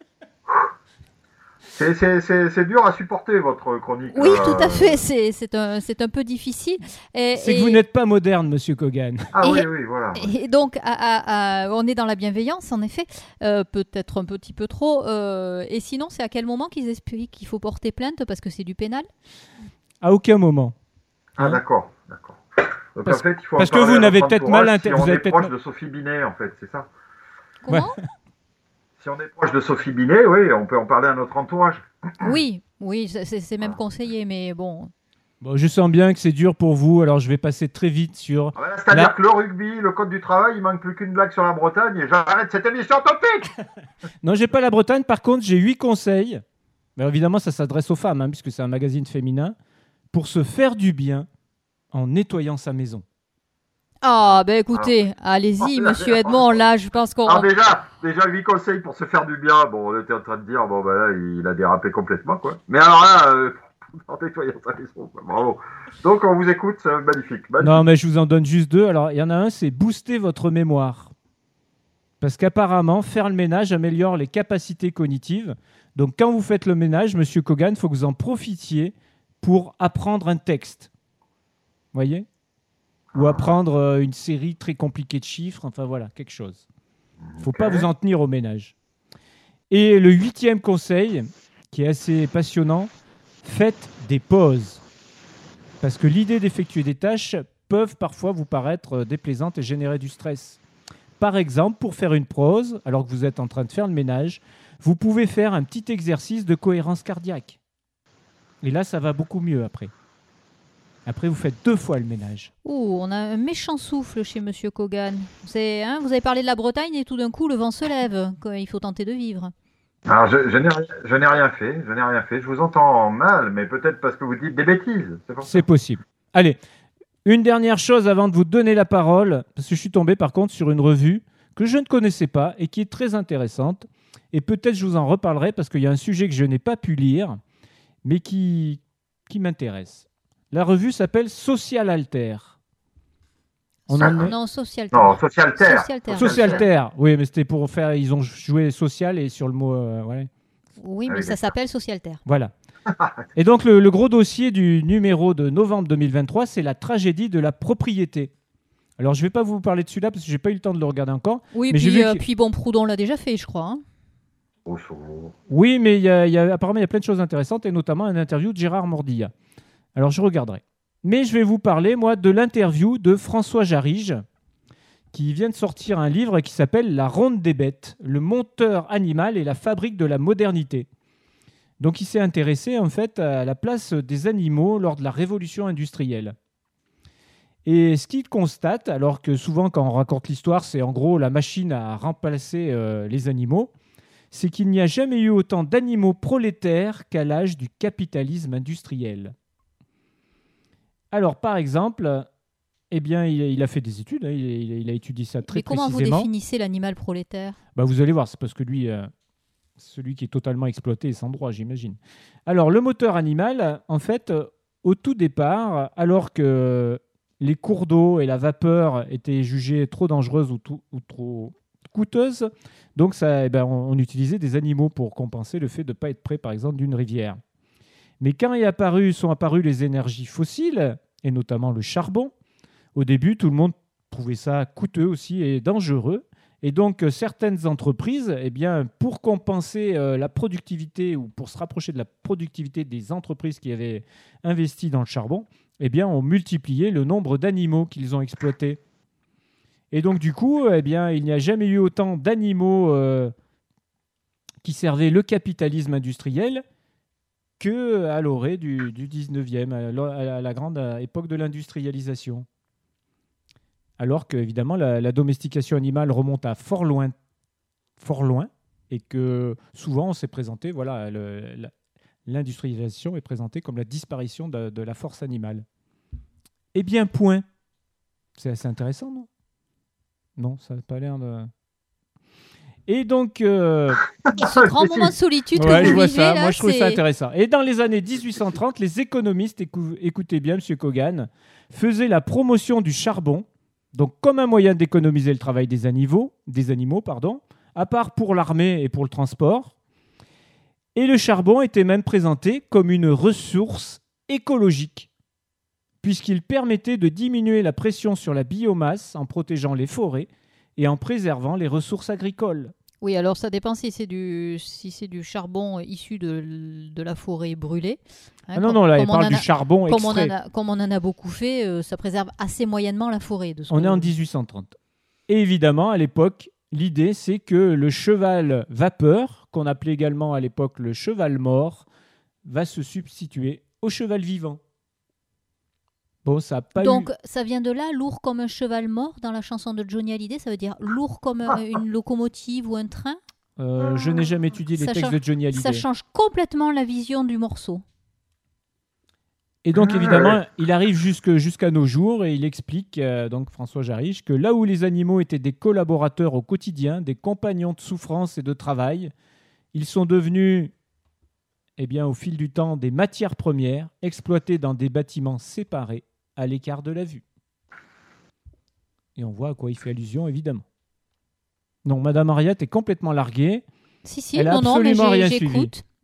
C'est, c'est, c'est, c'est dur à supporter, votre chronique. Oui, euh. tout à fait. C'est, c'est, un, c'est un peu difficile. Et, C'est que et- vous n'êtes pas moderne, monsieur Kogan. Ah Et- oui, oui, voilà. Et donc, à- à- à- on est dans la bienveillance, en effet, euh, peut-être un petit peu trop. euh, et sinon, c'est à quel moment qu'ils expliquent qu'il faut porter plainte parce que c'est du pénal? À aucun moment. Ah d'accord, d'accord. Donc Parce- en fait, il faut en parce que parler vous à n'avez notre peut-être entourage mal si inter- on vous avez est peut-être proche mal- de Sophie Binet, en fait, c'est ça. Comment? Si on est proche de Sophie Binet, oui, on peut en parler à notre entourage. Oui, oui, c'est, c'est- c'est même conseillé, mais bon. Bon, je sens bien que c'est dur pour vous, alors je vais passer très vite sur... Ah ben là, c'est-à-dire Là- que le rugby, le code du travail, il manque plus qu'une blague sur la Bretagne et j'arrête cette émission tout de suite. Non, j'ai pas la Bretagne. Par contre, j'ai huit conseils. Mais évidemment, ça s'adresse aux femmes, hein, puisque c'est un magazine féminin, pour se faire du bien en nettoyant sa maison. Ah, ben écoutez, allez-y, Oh là monsieur là. Edmond, là, je pense qu'on... Alors déjà, déjà huit conseils pour se faire du bien. Bon, on était en train de dire, bon ben là, il a dérapé complètement, quoi. Mais alors là, euh, en nettoyant sa maison, quoi. Bravo. Donc on vous écoute, c'est magnifique. magnifique. Non, mais je vous en donne juste deux. Alors, il y en a un, c'est booster votre mémoire. Parce qu'apparemment, faire le ménage améliore les capacités cognitives. Donc, quand vous faites le ménage, monsieur Kogan, il faut que vous en profitiez pour apprendre un texte. voyez ? Ou apprendre euh, une série très compliquée de chiffres, enfin voilà, quelque chose. Il ne faut Ok. pas vous en tenir au ménage. Et le huitième conseil, qui est assez passionnant, faites des pauses. Parce que l'idée d'effectuer des tâches peuvent parfois vous paraître déplaisantes et générer du stress. Par exemple, pour faire une pause, alors que vous êtes en train de faire le ménage, vous pouvez faire un petit exercice de cohérence cardiaque. Et là, ça va beaucoup mieux après. Après, vous faites deux fois le ménage. Oh, on a un méchant souffle chez Monsieur Kogan. C'est, hein, vous avez parlé de la Bretagne et tout d'un coup, le vent se lève. Quoi, il faut tenter de vivre. Alors, je, je n'ai rien, je n'ai rien fait, je n'ai rien fait. Je vous entends mal, mais peut-être parce que vous dites des bêtises. C'est pour ça. C'est possible. Allez, une dernière chose avant de vous donner la parole, parce que je suis tombé par contre sur une revue que je ne connaissais pas et qui est très intéressante. Et peut-être je vous en reparlerai parce qu'il y a un sujet que je n'ai pas pu lire, mais qui, qui m'intéresse. La revue s'appelle Social Alter. On en est... Non, Social Non, Socialter. Socialter. Socialter, oui, mais c'était pour faire. Ils ont joué social et sur le mot. euh, ouais. Oui, Ah mais oui, ça d'accord. s'appelle Socialter. Voilà. Et donc, le, le gros dossier du numéro de novembre deux mille vingt-trois, c'est la tragédie de la propriété. Alors, je ne vais pas vous parler de celui-là parce que je n'ai pas eu le temps de le regarder encore. Oui, Mais j'ai puis, vu euh, que- puis bon, Proudhon l'a déjà fait, je crois. hein. Oh, so- Oui, mais il y a, il y a- apparemment, il y a plein de choses intéressantes et notamment une interview de Gérard Mordilla. Alors, je regarderai. Mais je vais vous parler, moi, de l'interview de François Jarige, qui vient de sortir un livre qui s'appelle La Ronde des bêtes, le monteur animal et la fabrique de la modernité. Donc, il s'est intéressé, en fait, à la place des animaux lors de la révolution industrielle. Et ce qu'il constate, alors que souvent, quand on raconte l'histoire, c'est en gros la machine à remplacer euh, les animaux, c'est qu'il n'y a jamais eu autant d'animaux prolétaires qu'à l'âge du capitalisme industriel. Alors, par exemple, eh bien, il, il a fait des études, hein, il, il- il a étudié ça très Mais comment vous précisément. définissez l'animal prolétaire? Bah, vous allez voir, c'est parce que lui, euh, celui qui est totalement exploité et sans droit, j'imagine. Alors, le moteur animal, en fait, euh, au tout départ, alors que les cours d'eau et la vapeur étaient jugés trop dangereuses ou, tout- ou trop coûteuses, donc ça, eh ben, on, on utilisait des animaux pour compenser le fait de ne pas être près, par exemple, d'une rivière. Mais quand est apparu, sont apparues les énergies fossiles, et notamment le charbon, au début, tout le monde trouvait ça coûteux aussi et dangereux. Et donc, euh, certaines entreprises, eh bien, pour compenser euh, la productivité ou pour se rapprocher de la productivité des entreprises qui avaient investi dans le charbon, eh bien, ont multiplié le nombre d'animaux qu'ils ont exploités. Et donc, du coup, eh bien, il n'y a jamais eu autant d'animaux euh, qui servaient le capitalisme industriel qu'à l'orée du, du dix-neuvième, à la, à la grande époque de l'industrialisation. Alors qu'évidemment, la, la domestication animale remonte à fort loin, fort loin, et que souvent, on s'est présenté, voilà, le- la- l'industrialisation est présentée comme la disparition de, de la force animale. Eh bien, point. C'est assez intéressant, non? Non, ça n'a pas l'air de... Et donc... euh, Ce grand moment de solitude ouais, que je vous vois vivez, ça. là, Moi, je trouve c'est... ça intéressant. Et dans les années dix-huit cent trente, les économistes, écou- écoutez bien, M. Kogan, faisaient la promotion du charbon, donc comme un moyen d'économiser le travail des animaux, des animaux, pardon, à part pour l'armée et pour le transport. Et le charbon était même présenté comme une ressource écologique, puisqu'il permettait de diminuer la pression sur la biomasse en protégeant les forêts et en préservant les ressources agricoles. Oui, alors ça dépend si c'est du, si c'est du charbon issu de, de la forêt brûlée. Hein, Ah non, comme- non, là, il comme on parle en du a- charbon Comme on, en extrait. a, comme on en a beaucoup fait, euh, ça préserve assez moyennement la forêt. De ce On que- est en dix-huit cent trente. Et évidemment, à l'époque, l'idée, c'est que le cheval vapeur, qu'on appelait également à l'époque le cheval mort, va se substituer au cheval vivant. Bon, ça n'a pas Donc, eu... ça vient de là, lourd comme un cheval mort, dans la chanson de Johnny Hallyday, ça veut dire lourd comme un- une locomotive ou un train. Euh, je n'ai jamais étudié les Ça textes change- de Johnny Hallyday. Ça change complètement la vision du morceau. Et donc, Ah, évidemment, ouais. il arrive jusque- jusqu'à nos jours et il explique, euh, donc François Jarige, que là où les animaux étaient des collaborateurs au quotidien, des compagnons de souffrance et de travail, ils sont devenus, eh bien, au fil du temps, des matières premières exploitées dans des bâtiments séparés à l'écart de la vue. Et on voit à quoi il fait allusion, évidemment. Non, Madame Ariette est complètement larguée. Si, si, Elle a non, non, mais absolument j'ai- rien suivi. j'écoute.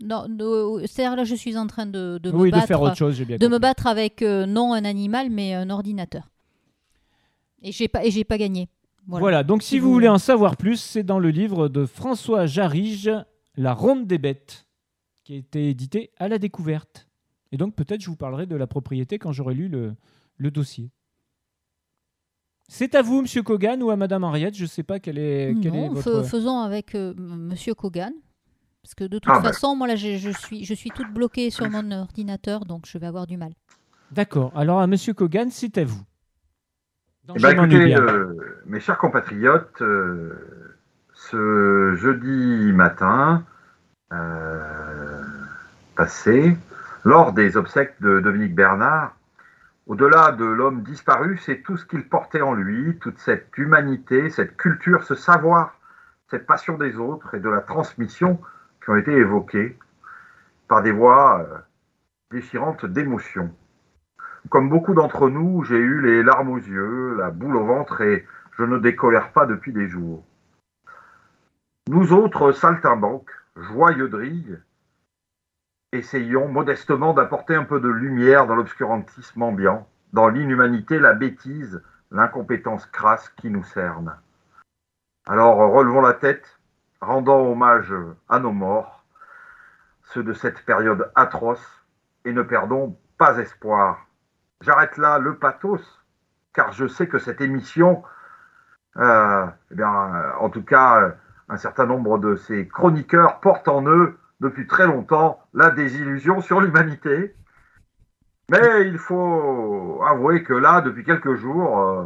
Non, de- c'est-à-dire là, je suis en train de, de me Oui, de battre, faire autre chose, j'ai bien de me compris. battre avec euh, non un animal, mais un ordinateur. Et j'ai pas, et j'ai pas gagné. Voilà. Voilà. donc si, Si vous vous- voulez en savoir plus, c'est dans le livre de François Jarige, La Ronde des Bêtes, qui a été édité à la Découverte. Et donc peut-être je vous parlerai de la propriété quand j'aurai lu le, le dossier. C'est à vous, Monsieur Kogan, ou à Madame Henriette, je ne sais pas quel est, quel est Non, votre... fais- faisons avec euh, M- Monsieur Kogan. Parce que de toute Ah, ben. façon, moi là, je, je suis, je suis toute bloquée sur mon ordinateur, donc je vais avoir du mal. D'accord, alors à Monsieur Kogan, c'est à vous. Dans Eh Je ben, m'ennuie écoutez, bien. euh, mes chers compatriotes, euh, ce jeudi matin euh, passé, lors des obsèques de Dominique Bernard, au-delà de l'homme disparu, c'est tout ce qu'il portait en lui, toute cette humanité, cette culture, ce savoir, cette passion des autres et de la transmission qui ont été évoquées par des voix euh, déchirantes d'émotion. Comme beaucoup d'entre nous, j'ai eu les larmes aux yeux, la boule au ventre et je ne décolère pas depuis des jours. Nous autres saltimbanques, joyeux drilles, essayons modestement d'apporter un peu de lumière dans l'obscurantisme ambiant, dans l'inhumanité, la bêtise, l'incompétence crasse qui nous cerne. Alors relevons la tête, rendons hommage à nos morts, ceux de cette période atroce, et ne perdons pas espoir. J'arrête là le pathos, car je sais que cette émission, euh, eh bien, euh, en tout cas, un certain nombre de ces chroniqueurs portent en eux, depuis très longtemps, la désillusion sur l'humanité. Mais il faut avouer que là, depuis quelques jours, euh,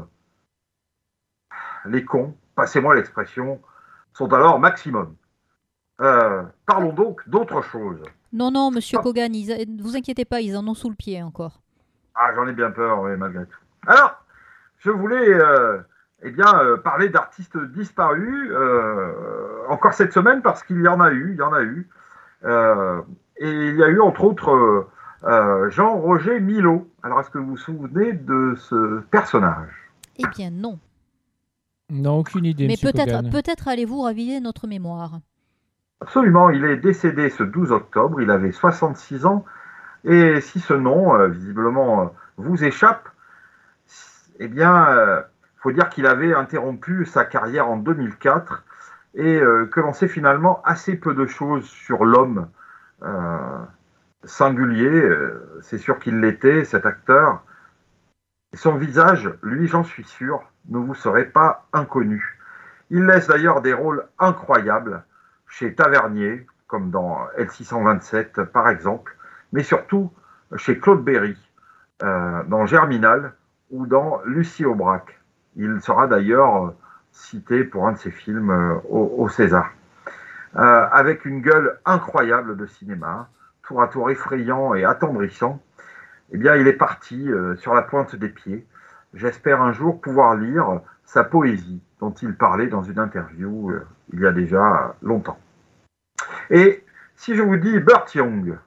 les cons, passez-moi l'expression, sont alors maximum. Euh, parlons donc d'autre chose. Non, non, Monsieur Ah. Kogan, ne vous inquiétez pas, ils en ont sous le pied encore. Ah, j'en ai bien peur, oui, malgré tout. Alors, je voulais euh, eh bien, euh, parler d'artistes disparus euh, encore cette semaine parce qu'il y en a eu, il y en a eu. Euh, et il y a eu entre autres euh, Jean-Roger Milot. Alors, est-ce que vous vous souvenez de ce personnage? Eh bien, non. Non, aucune idée, Mais Monsieur peut-être, Kogan. peut-être allez-vous raviver notre mémoire. Absolument, il est décédé ce douze octobre, il avait soixante-six ans. Et si ce nom, euh, visiblement, euh, vous échappe, eh bien, il euh, faut dire qu'il avait interrompu sa carrière en deux mille quatre et euh, que l'on sait finalement assez peu de choses sur l'homme euh, singulier. Euh, c'est sûr qu'il l'était, cet acteur. Et son visage, lui, j'en suis sûr, ne vous serait pas inconnu. Il laisse d'ailleurs des rôles incroyables chez Tavernier, comme dans L six cent vingt-sept par exemple, mais surtout chez Claude Berry, euh, dans Germinal ou dans Lucie Aubrac. Il sera d'ailleurs cité pour un de ses films euh, au, au César. Euh, avec une gueule incroyable de cinéma, tour à tour effrayant et attendrissant, eh bien, il est parti euh, sur la pointe des pieds. J'espère un jour pouvoir lire sa poésie dont il parlait dans une interview euh, il y a déjà longtemps. Et si je vous dis Burt Young.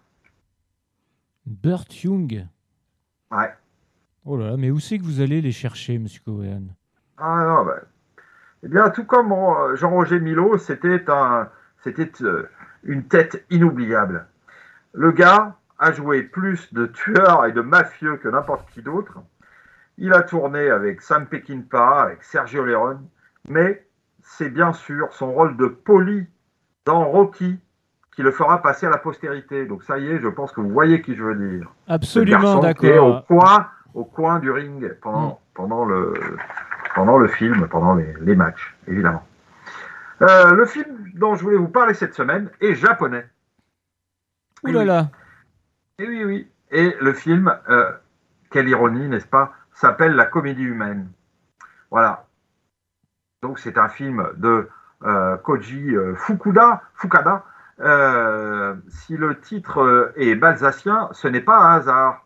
Burt Young. Ouais. Oh là là, mais où c'est que vous allez les chercher, Monsieur Kogan? Ah non, ben, eh bien, tout comme euh, Jean-Roger Milot, c'était un, c'était euh, une tête inoubliable. Le gars a joué plus de tueurs et de mafieux que n'importe qui d'autre. Il a tourné avec Sam Peckinpah, avec Sergio Leone, mais c'est bien sûr son rôle de Paulie dans Rocky qui le fera passer à la postérité. Donc ça y est, je pense que vous voyez qui je veux dire. Absolument, Qui est au d'accord. coin, au coin du ring pendant, Mm. pendant, le, pendant le film, pendant les, les matchs, évidemment. Euh, le film dont je voulais vous parler cette semaine est japonais. Ouh là là. Et oui, oui. Et le film, euh, quelle ironie, n'est-ce pas, s'appelle La Comédie humaine. Voilà. Donc c'est un film de euh, Koji euh, Fukuda, Fukada. Euh, si le titre euh, est balsacien, ce n'est pas un hasard.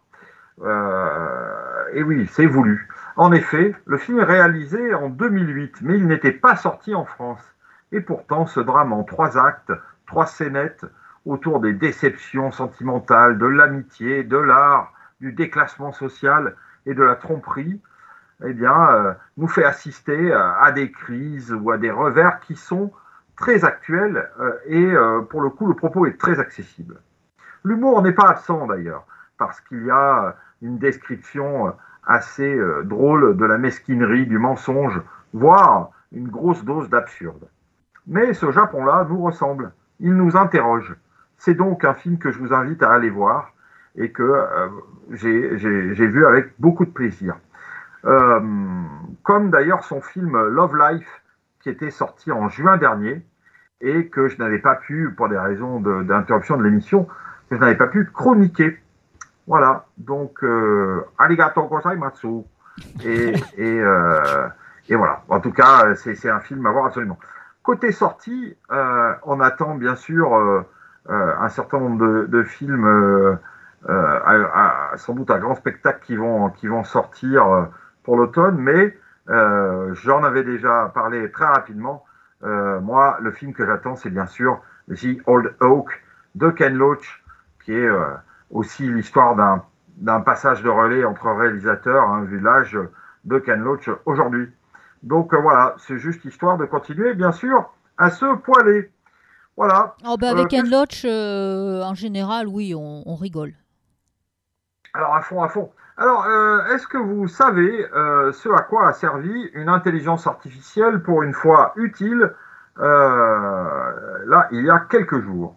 Euh, et oui, c'est voulu. En effet, le film est réalisé en deux mille huit, mais il n'était pas sorti en France. Et pourtant, ce drame en trois actes, trois scénettes, autour des déceptions sentimentales, de l'amitié, de l'art, du déclassement social et de la tromperie, eh bien, euh, nous fait assister à des crises ou à des revers qui sont très actuel euh, et euh, pour le coup, le propos est très accessible. L'humour n'est pas absent d'ailleurs, parce qu'il y a une description assez euh, drôle de la mesquinerie, du mensonge, voire une grosse dose d'absurde. Mais ce Japon-là nous ressemble, il nous interroge. C'est donc un film que je vous invite à aller voir et que euh, j'ai, j'ai, j'ai vu avec beaucoup de plaisir. Euh, comme d'ailleurs son film Love Life, qui était sorti en juin dernier et que je n'avais pas pu, pour des raisons de, d'interruption de l'émission, que je n'avais pas pu chroniquer. Voilà, donc euh, arigatou gozaimasu. Et, et, euh, et voilà, en tout cas, c'est, c'est un film à voir absolument. Côté sortie, euh, on attend bien sûr euh, euh, un certain nombre de, de films, euh, euh, à, à, sans doute à grand spectacle, qui vont, qui vont sortir euh, pour l'automne, mais euh, j'en avais déjà parlé très rapidement. Euh, moi, le film que j'attends, c'est bien sûr The Old Oak de Ken Loach, qui est euh, aussi l'histoire d'un, d'un passage de relais entre réalisateurs, hein, vu l'âge de Ken Loach aujourd'hui. Donc euh, voilà, c'est juste histoire de continuer, bien sûr, à se poiler. Voilà. Oh, bah, avec Euh, Ken Loach, euh, en général, oui, on, on rigole. Alors, à fond, à fond. Alors, euh, est-ce que vous savez euh, ce à quoi a servi une intelligence artificielle pour une fois utile, euh, là, il y a quelques jours?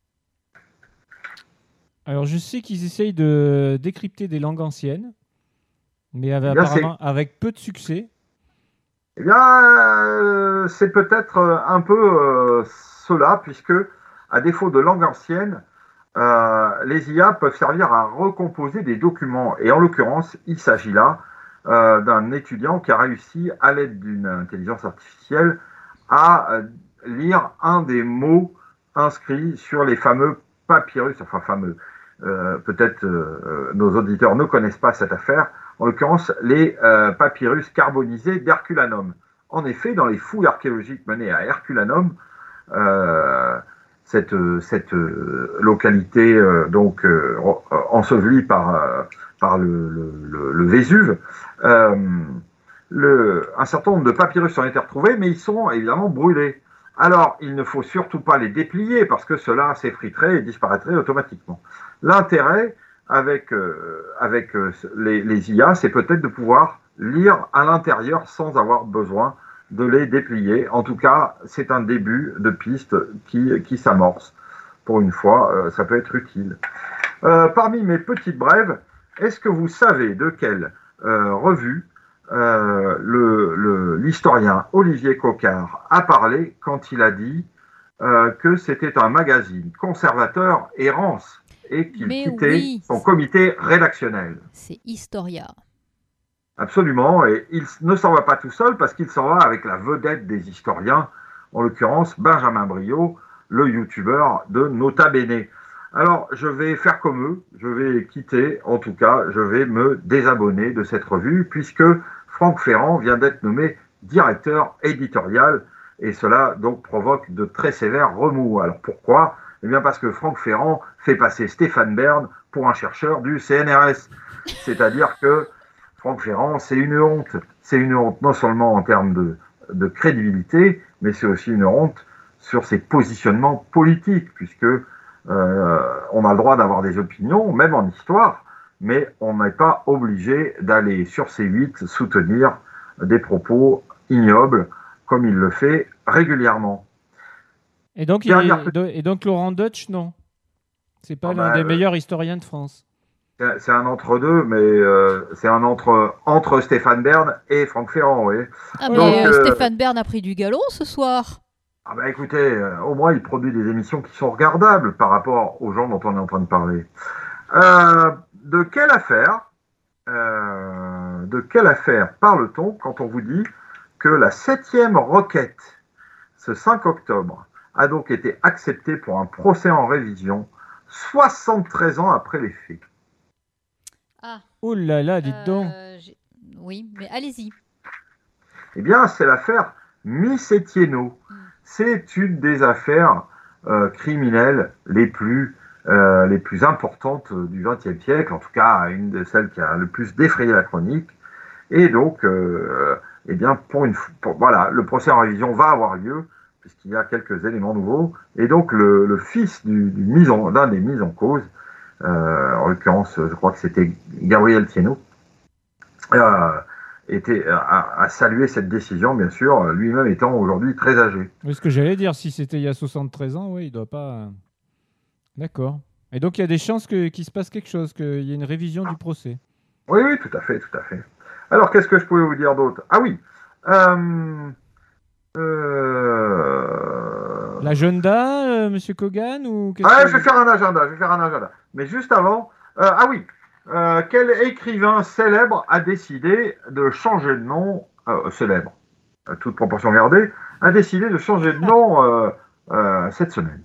Alors, je sais qu'ils essayent de décrypter des langues anciennes, mais avec, Eh bien, apparemment avec peu de succès. Eh bien, euh, c'est peut-être un peu euh, cela, puisque, à défaut de langue ancienne, euh, les I A peuvent servir à recomposer des documents. Et en l'occurrence, il s'agit là euh, d'un étudiant qui a réussi, à l'aide d'une intelligence artificielle, à euh, lire un des mots inscrits sur les fameux papyrus, enfin fameux, euh, peut-être euh, nos auditeurs ne connaissent pas cette affaire, en l'occurrence les euh, papyrus carbonisés d'Herculanum. En effet, dans les fouilles archéologiques menées à Herculanum, euh, cette, cette euh, localité euh, donc euh, ensevelie par, euh, par le, le, le Vésuve, euh, le, un certain nombre de papyrus ont été retrouvés, mais ils sont évidemment brûlés. Alors, il ne faut surtout pas les déplier parce que cela s'effriterait et disparaîtrait automatiquement. L'intérêt avec, euh, avec euh, les, les I A, c'est peut-être de pouvoir lire à l'intérieur sans avoir besoin de les déplier. En tout cas, c'est un début de piste qui, qui s'amorce. Pour une fois, euh, ça peut être utile. Euh, parmi mes petites brèves, est-ce que vous savez de quelle euh, revue euh, le, le, l'historien Olivier Coquard a parlé quand il a dit euh, que c'était un magazine conservateur et rance et qu'il Mais quittait oui, son comité rédactionnel? c'est Historia. Absolument, et il ne s'en va pas tout seul parce qu'il s'en va avec la vedette des historiens, en l'occurrence Benjamin Briot, le youtubeur de Nota Bene. Alors, je vais faire comme eux, je vais quitter, en tout cas, je vais me désabonner de cette revue, puisque Franck Ferrand vient d'être nommé directeur éditorial, et cela donc provoque de très sévères remous. Alors pourquoi? Eh bien parce que Franck Ferrand fait passer Stéphane Bern pour un chercheur du C N R S. C'est-à-dire que Franck Ferrand, c'est une honte. C'est une honte non seulement en termes de, de crédibilité, mais c'est aussi une honte sur ses positionnements politiques, puisque euh, on a le droit d'avoir des opinions, même en histoire, mais on n'est pas obligé d'aller sur C huit soutenir des propos ignobles, comme il le fait régulièrement. Et donc, il est, et donc Laurent Deutsch, non? C'est pas ah l'un bah, des meilleurs historiens de France. C'est un entre-deux, mais euh, c'est un entre, entre Stéphane Bern et Franck Ferrand, oui. Ah, mais Donc, euh, Stéphane Bern a pris du galon ce soir. Ah bah écoutez, euh, au moins il produit des émissions qui sont regardables par rapport aux gens dont on est en train de parler. Euh, de quelle affaire, euh, de quelle affaire parle-t-on quand on vous dit que la septième requête, ce cinq octobre, a donc été acceptée pour un procès en révision, soixante-treize ans après les faits? Ah. Oh là là, dites donc. Euh, oui, mais allez-y. Eh bien, c'est l'affaire Miss Etienneau. Mm. C'est une des affaires euh, criminelles les plus, euh, les plus importantes du vingtième siècle, en tout cas une de celles qui a le plus défrayé la chronique. Et donc, euh, eh bien, pour une, pour, voilà, le procès en révision va avoir lieu puisqu'il y a quelques éléments nouveaux. Et donc, le, le fils du, du mis en, d'un des mis en cause, euh, en l'occurrence, je crois que c'était Gabriel Thienot, euh, était, a, a salué cette décision, bien sûr, lui-même étant aujourd'hui très âgé. Oui, ce que j'allais dire, si c'était il y a soixante-treize ans, oui, il ne doit pas... D'accord. Et donc, il y a des chances que, qu'il se passe quelque chose, qu'il y ait une révision du procès. Oui, oui, tout à fait, tout à fait. Alors, qu'est-ce que je pouvais vous dire d'autre? Ah oui, euh, euh... l'agenda, euh, Monsieur Kogan, ou qu'est-ce Ah, que... je vais faire un agenda, je vais faire un agenda. Mais juste avant, euh, ah oui, euh, quel écrivain célèbre a décidé de changer de nom, euh, célèbre, à toute proportion gardée, a décidé de changer de nom euh, euh, cette semaine?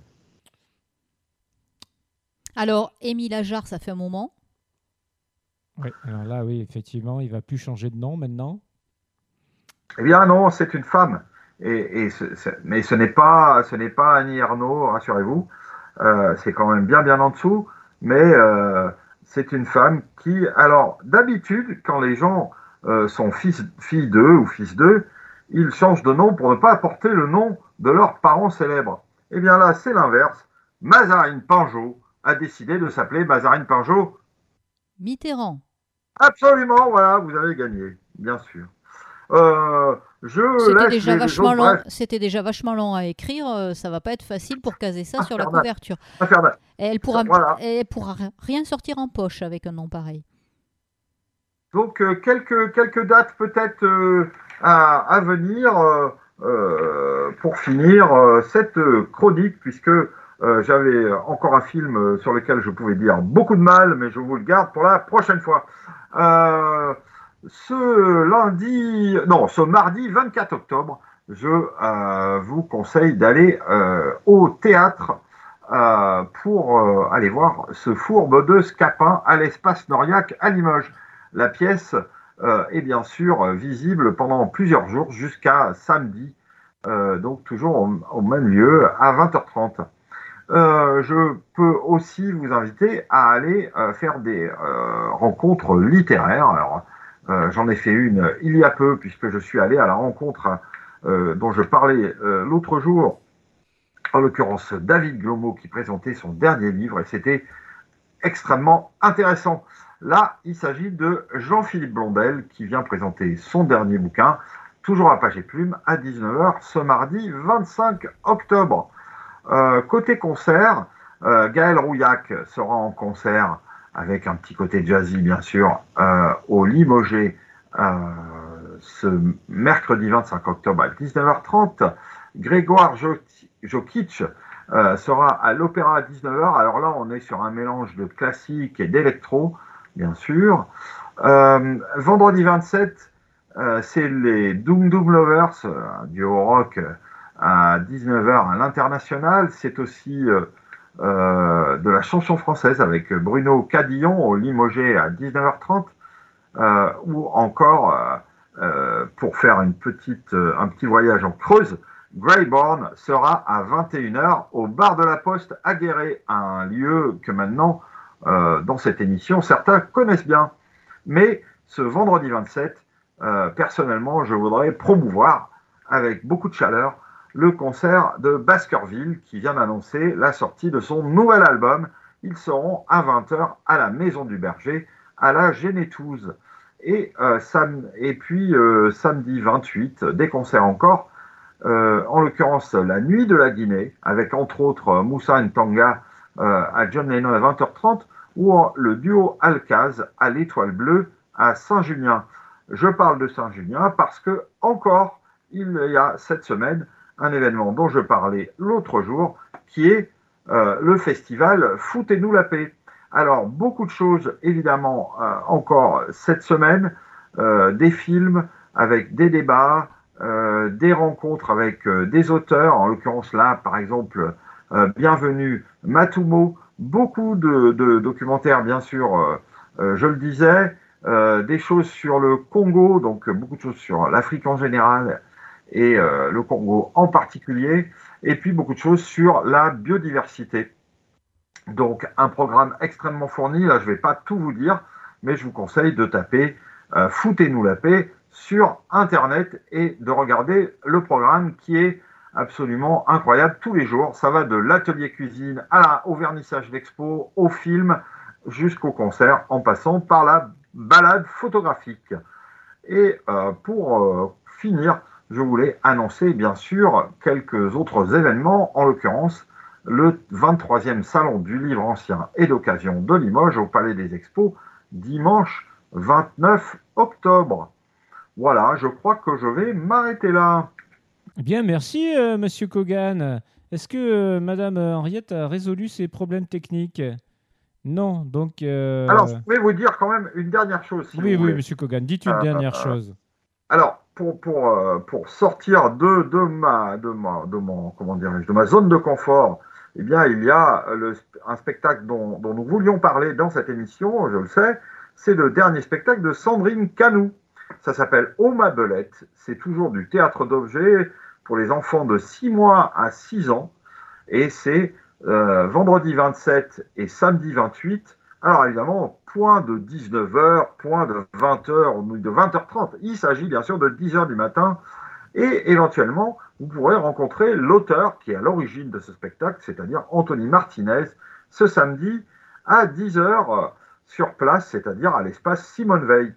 Alors, Émile Ajar, ça fait un moment. Oui, alors là, oui, effectivement, il ne va plus changer de nom maintenant. Eh bien non, c'est une femme. Et, et ce, ce, mais ce n'est pas, ce n'est pas Annie Ernaux, rassurez-vous. Euh, c'est quand même bien, bien en dessous. Mais euh, c'est une femme qui, alors d'habitude, quand les gens euh, sont fils, filles d'eux ou fils d'eux, ils changent de nom pour ne pas porter le nom de leurs parents célèbres. Eh bien là, c'est l'inverse. Mazarine Pinjot a décidé de s'appeler Mazarine Pinjot Mitterrand. Absolument, voilà, vous avez gagné, bien sûr. Euh, je C'était déjà, les, vachement les long, autres, c'était déjà vachement long à écrire. euh, Ça va pas être facile pour caser ça sur la infernal. couverture. Infernal. Et elle pourra, Voilà. elle pourra rien sortir en poche avec un nom pareil. Donc, euh, quelques, quelques dates peut-être euh, à, à venir euh, euh, pour finir euh, cette euh, chronique, puisque euh, j'avais encore un film sur lequel je pouvais dire beaucoup de mal, mais je vous le garde pour la prochaine fois. Euh, ce lundi, non, ce mardi vingt-quatre octobre, je euh, vous conseille d'aller euh, au théâtre euh, pour euh, aller voir ce fourbe de Scapin à l'espace Noriac à Limoges. La pièce euh, est bien sûr visible pendant plusieurs jours jusqu'à samedi, euh, donc toujours au, au même lieu à vingt heures trente. Euh, je peux aussi vous inviter à aller euh, faire des euh, rencontres littéraires. Alors, euh, j'en ai fait une il y a peu, puisque je suis allé à la rencontre euh, dont je parlais euh, l'autre jour, en l'occurrence David Glomo, qui présentait son dernier livre, et c'était extrêmement intéressant. Là, il s'agit de Jean-Philippe Blondel, qui vient présenter son dernier bouquin, toujours à Page et Plume, à dix-neuf heures, ce mardi vingt-cinq octobre. Euh, côté concert, euh, Gaël Rouillac sera en concert avec un petit côté jazzy bien sûr euh, au Limogé euh, ce mercredi vingt-cinq octobre à dix-neuf heures trente. Grégoire Jokic euh, sera à l'Opéra à dix-neuf heures. Alors là, on est sur un mélange de classique et d'électro, bien sûr. Euh, vendredi vingt-sept, euh, c'est les Doom Doom Lovers, un duo rock à dix-neuf heures à l'International. C'est aussi euh, euh, de la chanson française avec Bruno Cadillon au Limogé à dix-neuf heures trente, euh, ou encore, euh, euh, pour faire une petite, euh, un petit voyage en Creuse, Greyborn sera à vingt et une heures au bar de la Poste à Guéret, un lieu que maintenant, euh, dans cette émission, certains connaissent bien. Mais ce vendredi vingt-sept, euh, personnellement, je voudrais promouvoir avec beaucoup de chaleur le concert de Baskerville qui vient d'annoncer la sortie de son nouvel album. Ils seront à vingt heures à la Maison du Berger, à la Génétouze. Et, euh, sam- et puis euh, samedi vingt-huit, des concerts encore, euh, en l'occurrence la Nuit de la Guinée, avec entre autres Moussa Ntanga euh, à John Lennon à vingt heures trente, ou en, le duo Alcaz à l'Étoile Bleue à Saint-Junien. Je parle de Saint-Junien parce que encore il y a cette semaine un événement dont je parlais l'autre jour, qui est euh, le festival Foutez-nous la paix. Alors, beaucoup de choses, évidemment, euh, encore cette semaine, euh, des films avec des débats, euh, des rencontres avec euh, des auteurs, en l'occurrence là, par exemple, euh, Bienvenue Matumo, beaucoup de, de documentaires, bien sûr, euh, euh, je le disais, euh, des choses sur le Congo, donc beaucoup de choses sur l'Afrique en général, et euh, le Congo en particulier, et puis beaucoup de choses sur la biodiversité. Donc un programme extrêmement fourni, là je ne vais pas tout vous dire, mais je vous conseille de taper euh, Foutez-nous la paix sur Internet et de regarder le programme qui est absolument incroyable tous les jours. Ça va de l'atelier cuisine à la, au vernissage d'expo, au film, jusqu'au concert, en passant par la balade photographique. Et euh, pour euh, finir, je voulais annoncer bien sûr quelques autres événements, en l'occurrence le vingt-troisième Salon du Livre Ancien et d'Occasion de Limoges au Palais des Expos, dimanche vingt-neuf octobre. Voilà, je crois que je vais m'arrêter là. Bien, merci, euh, Monsieur Kogan. Est-ce que euh, Madame Henriette a résolu ses problèmes techniques? Non, donc... Euh... Alors, je vais vous dire quand même une dernière chose. Si oui, vous oui, voulez. Monsieur Kogan, dites une euh, dernière euh, chose. Alors, pour, pour, euh, pour sortir de, de, ma, de, ma, de, mon, comment dirais-je, de ma zone de confort, eh bien, il y a le, un spectacle dont, dont nous voulions parler dans cette émission, je le sais, c'est le dernier spectacle de Sandrine Canou. Ça s'appelle Oh ma belette. C'est toujours du théâtre d'objets pour les enfants de six mois à six ans. Et c'est euh, vendredi vingt-sept et samedi vingt-huit. Alors évidemment, point de dix-neuf heures, point de vingt heures ou de vingt heures trente. Il s'agit bien sûr de dix heures du matin. Et éventuellement, vous pourrez rencontrer l'auteur qui est à l'origine de ce spectacle, c'est-à-dire Anthony Martinez, ce samedi à dix heures sur place, c'est-à-dire à l'espace Simone Veil.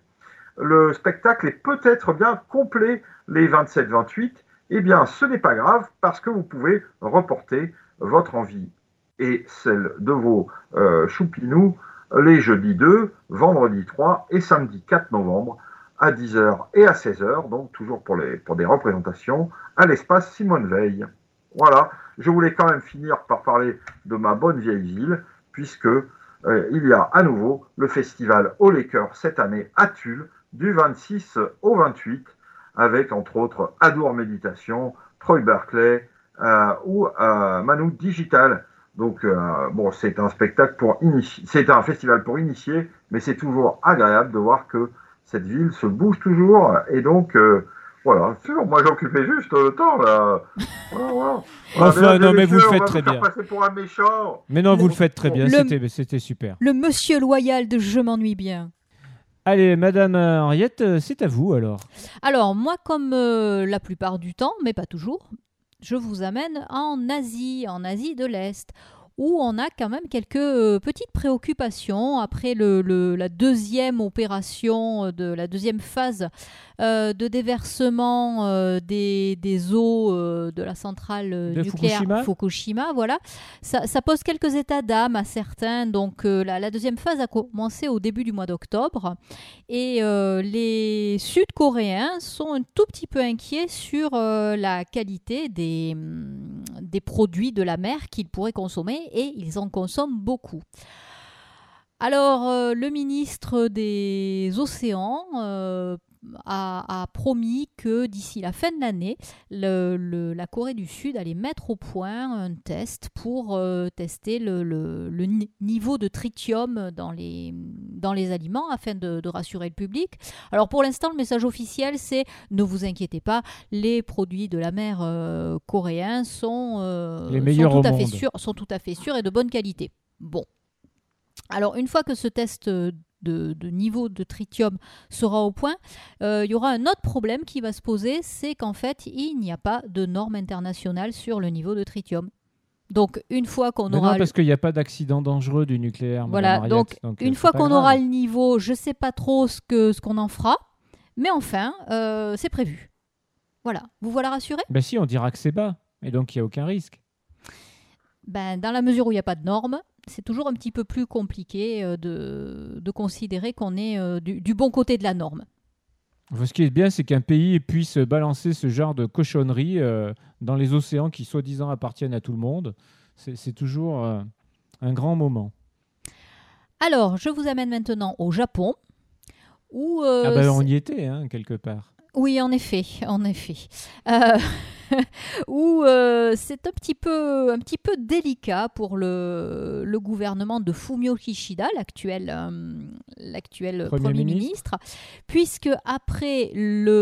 Le spectacle est peut-être bien complet les vingt-sept vingt-huit. Eh bien, ce n'est pas grave parce que vous pouvez reporter votre envie et celle de vos euh, choupinous les jeudis deux, vendredi trois et samedi quatre novembre à dix heures et à seize heures, donc toujours pour, les, pour des représentations à l'espace Simone Veil. Voilà, je voulais quand même finir par parler de ma bonne vieille ville, puisque euh, il y a à nouveau le festival Haut les Cœurs cette année à Tulle, du vingt-six au vingt-huit, avec entre autres Adour Méditation, Troy Berkeley euh, ou euh, Manout Digital. Donc euh, bon, c'est un spectacle pour initier, c'est un festival pour initier, mais c'est toujours agréable de voir que cette ville se bouge toujours, et donc euh, voilà, sûr, moi j'occupais juste le temps là. Voilà, voilà. Enfin, non, mais vous le faites très bien. Pour un méchant. Mais non, vous le faites très bien, le, c'était, c'était super. Le monsieur loyal de Je m'ennuie bien. Allez, Madame Henriette, c'est à vous alors. Alors, moi, comme euh, la plupart du temps, mais pas toujours, je vous amène en Asie, en Asie de l'Est, où on a quand même quelques euh, petites préoccupations après le, le, la deuxième opération, de la deuxième phase euh, de déversement euh, des, des eaux euh, de la centrale de nucléaire Fukushima. Fukushima. Voilà. Ça, ça pose quelques états d'âme à certains. Donc euh, la, la deuxième phase a commencé au début du mois d'octobre et euh, les Sud-Coréens sont un tout petit peu inquiets sur euh, la qualité des, des produits de la mer qu'ils pourraient consommer. Et ils en consomment beaucoup. Alors, euh, le ministre des Océans euh, a, a promis que d'ici la fin de l'année, le, le, la Corée du Sud allait mettre au point un test pour euh, tester le, le, le niveau de tritium dans les, dans les aliments afin de, de rassurer le public. Alors, pour l'instant, le message officiel, c'est ne vous inquiétez pas, les produits de la mer euh, coréens sont, euh, les meilleurs sont, tout au à fait monde. sûrs, sont tout à fait sûrs et de bonne qualité. Bon. Alors, une fois que ce test de, de niveau de tritium sera au point, euh, il y aura un autre problème qui va se poser, c'est qu'en fait, il n'y a pas de norme internationale sur le niveau de tritium. Donc, une fois qu'on Mais aura... Non, parce qu'il n'y a pas d'accident dangereux du nucléaire, voilà, Madame donc, Henriette, donc une fois qu'on grave. aura le niveau, je ne sais pas trop ce, que, ce qu'on en fera, mais enfin, euh, c'est prévu. Voilà. Vous voilà rassuré ? Ben si, on dira que c'est bas, et donc il n'y a aucun risque. Ben, dans la mesure où il n'y a pas de normes, c'est toujours un petit peu plus compliqué euh, de, de considérer qu'on est euh, du, du bon côté de la norme. Ce qui est bien, c'est qu'un pays puisse balancer ce genre de cochonnerie euh, dans les océans qui, soi-disant, appartiennent à tout le monde. C'est, c'est toujours euh, un grand moment. Alors, je vous amène maintenant au Japon. Où, euh, ah ben, on y était, hein, quelque part. Oui, en effet, en effet. Euh, où euh, c'est un petit peu, un petit peu délicat pour le, le gouvernement de Fumio Kishida, l'actuel, euh, l'actuel Premier, Premier ministre. ministre, puisque après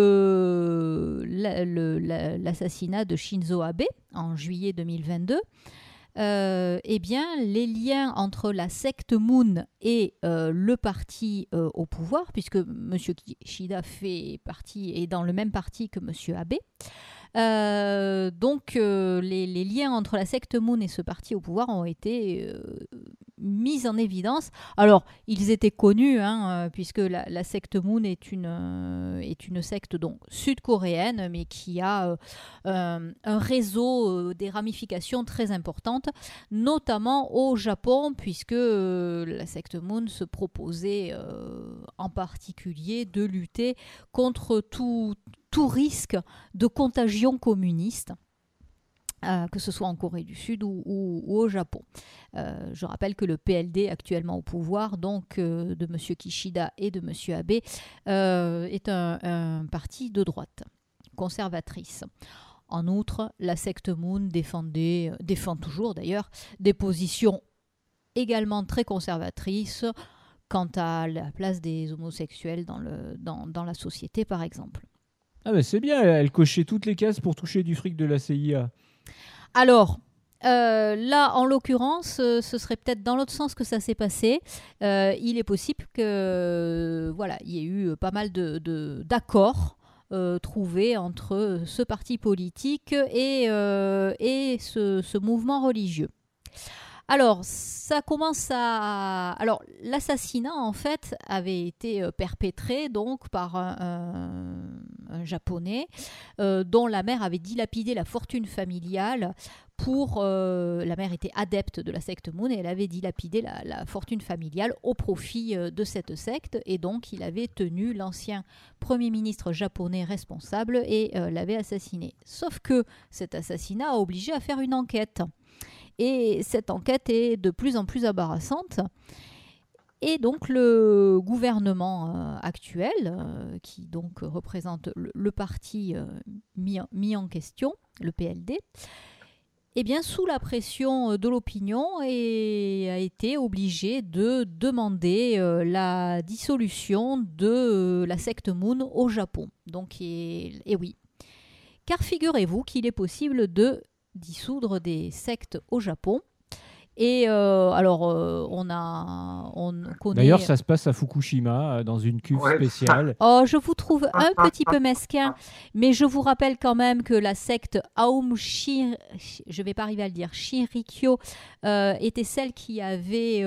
le, la, le, la, l'assassinat de Shinzo Abe en juillet deux mille vingt-deux, Euh, eh bien, les liens entre la secte Moon et euh, le parti euh, au pouvoir, puisque M. Kishida fait partie, est dans le même parti que M. Abe, Euh, donc, euh, les, les liens entre la secte Moon et ce parti au pouvoir ont été euh, mis en évidence. Alors, ils étaient connus, hein, euh, puisque la, la secte Moon est une, euh, est une secte donc, sud-coréenne, mais qui a euh, un, un réseau, euh, des ramifications très importantes, notamment au Japon, puisque euh, la secte Moon se proposait euh, en particulier de lutter contre tout, tout risque de contagion communiste. Euh, que ce soit en Corée du Sud ou, ou, ou au Japon. Euh, je rappelle que le P L D actuellement au pouvoir, donc euh, de M. Kishida et de M. Abe, euh, est un, un parti de droite, conservatrice. En outre, la secte Moon défendait, défend toujours d'ailleurs des positions également très conservatrices quant à la place des homosexuels dans, le, dans, dans la société, par exemple. Ah ben c'est bien, elle cochait toutes les cases pour toucher du fric de la C I A. Alors, euh, là, en l'occurrence, euh, ce serait peut-être dans l'autre sens que ça s'est passé. Euh, il est possible que, euh, voilà, il y ait eu pas mal de, de, d'accords euh, trouvés entre ce parti politique et, euh, et ce, ce mouvement religieux. Alors, ça commence à... Alors, l'assassinat, en fait, avait été perpétré donc par un, un, un Japonais euh, dont la mère avait dilapidé la fortune familiale pour... Euh, la mère était adepte de la secte Moon et elle avait dilapidé la, la fortune familiale au profit euh, de cette secte. Et donc, il avait tenu l'ancien Premier ministre japonais responsable et euh, l'avait assassiné. Sauf que cet assassinat a obligé à faire une enquête. Et cette enquête est de plus en plus embarrassante. Et donc le gouvernement euh, actuel, euh, qui donc représente le, le parti euh, mis, en, mis en question, le P L D, eh bien, sous la pression de l'opinion, et a été obligé de demander euh, la dissolution de euh, la secte Moon au Japon. Donc, et, et oui. Car figurez-vous qu'il est possible de dissoudre des sectes au Japon. Et euh, alors, euh, on a, on connaît... D'ailleurs, ça se passe à Fukushima, dans une cuve Ouais, spéciale. Oh, je vous trouve un petit peu mesquin, mais je vous rappelle quand même que la secte Aum Shir... je vais pas arriver à le dire, Shirikyo, euh, était celle qui avait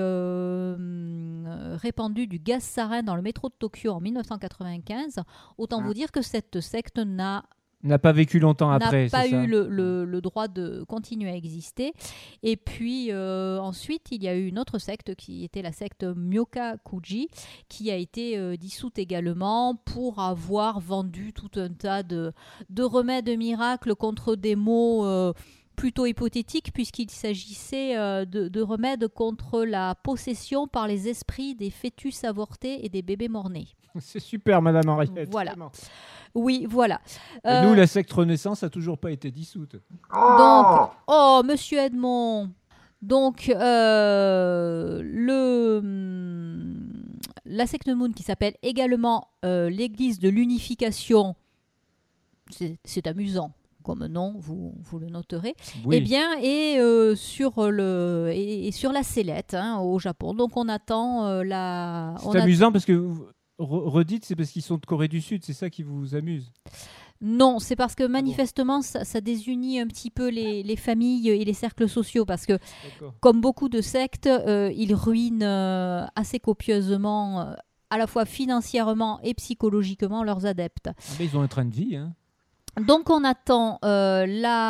euh, répandu du gaz sarin dans le métro de Tokyo en mille neuf cent quatre-vingt-quinze. Autant Mmh. vous dire que cette secte n'a N'a pas vécu longtemps après, n'a pas c'est ça eu le, le, le droit de continuer à exister. Et puis euh, ensuite, il y a eu une autre secte qui était la secte Myokakuji, qui a été euh, dissoute également pour avoir vendu tout un tas de, de remèdes miracles contre des maux euh, plutôt hypothétiques, puisqu'il s'agissait euh, de, de remèdes contre la possession par les esprits des fœtus avortés et des bébés mort-nés. C'est super, Madame Henriette. Voilà. Vraiment. Oui, voilà. Et Euh, nous, la secte Renaissance n'a toujours pas été dissoute. Oh Donc, oh, Monsieur Edmond. Donc, euh, le, hum, la secte Moon, qui s'appelle également euh, l'Église de l'Unification, c'est, c'est amusant comme nom, vous, vous le noterez, Oui. eh bien, est, euh, sur, le, est, est sur la sellette hein, au Japon. Donc, on attend euh, la... C'est on a- amusant parce que, vous- re- redites, c'est parce qu'ils sont de Corée du Sud, c'est ça qui vous amuse. Non, c'est parce que manifestement, ça, ça désunit un petit peu les, les familles et les cercles sociaux, parce que D'accord. comme beaucoup de sectes, euh, ils ruinent euh, assez copieusement, euh, à la fois financièrement et psychologiquement, leurs adeptes. Ah, mais ils ont un train de vie, hein. Donc on attend euh,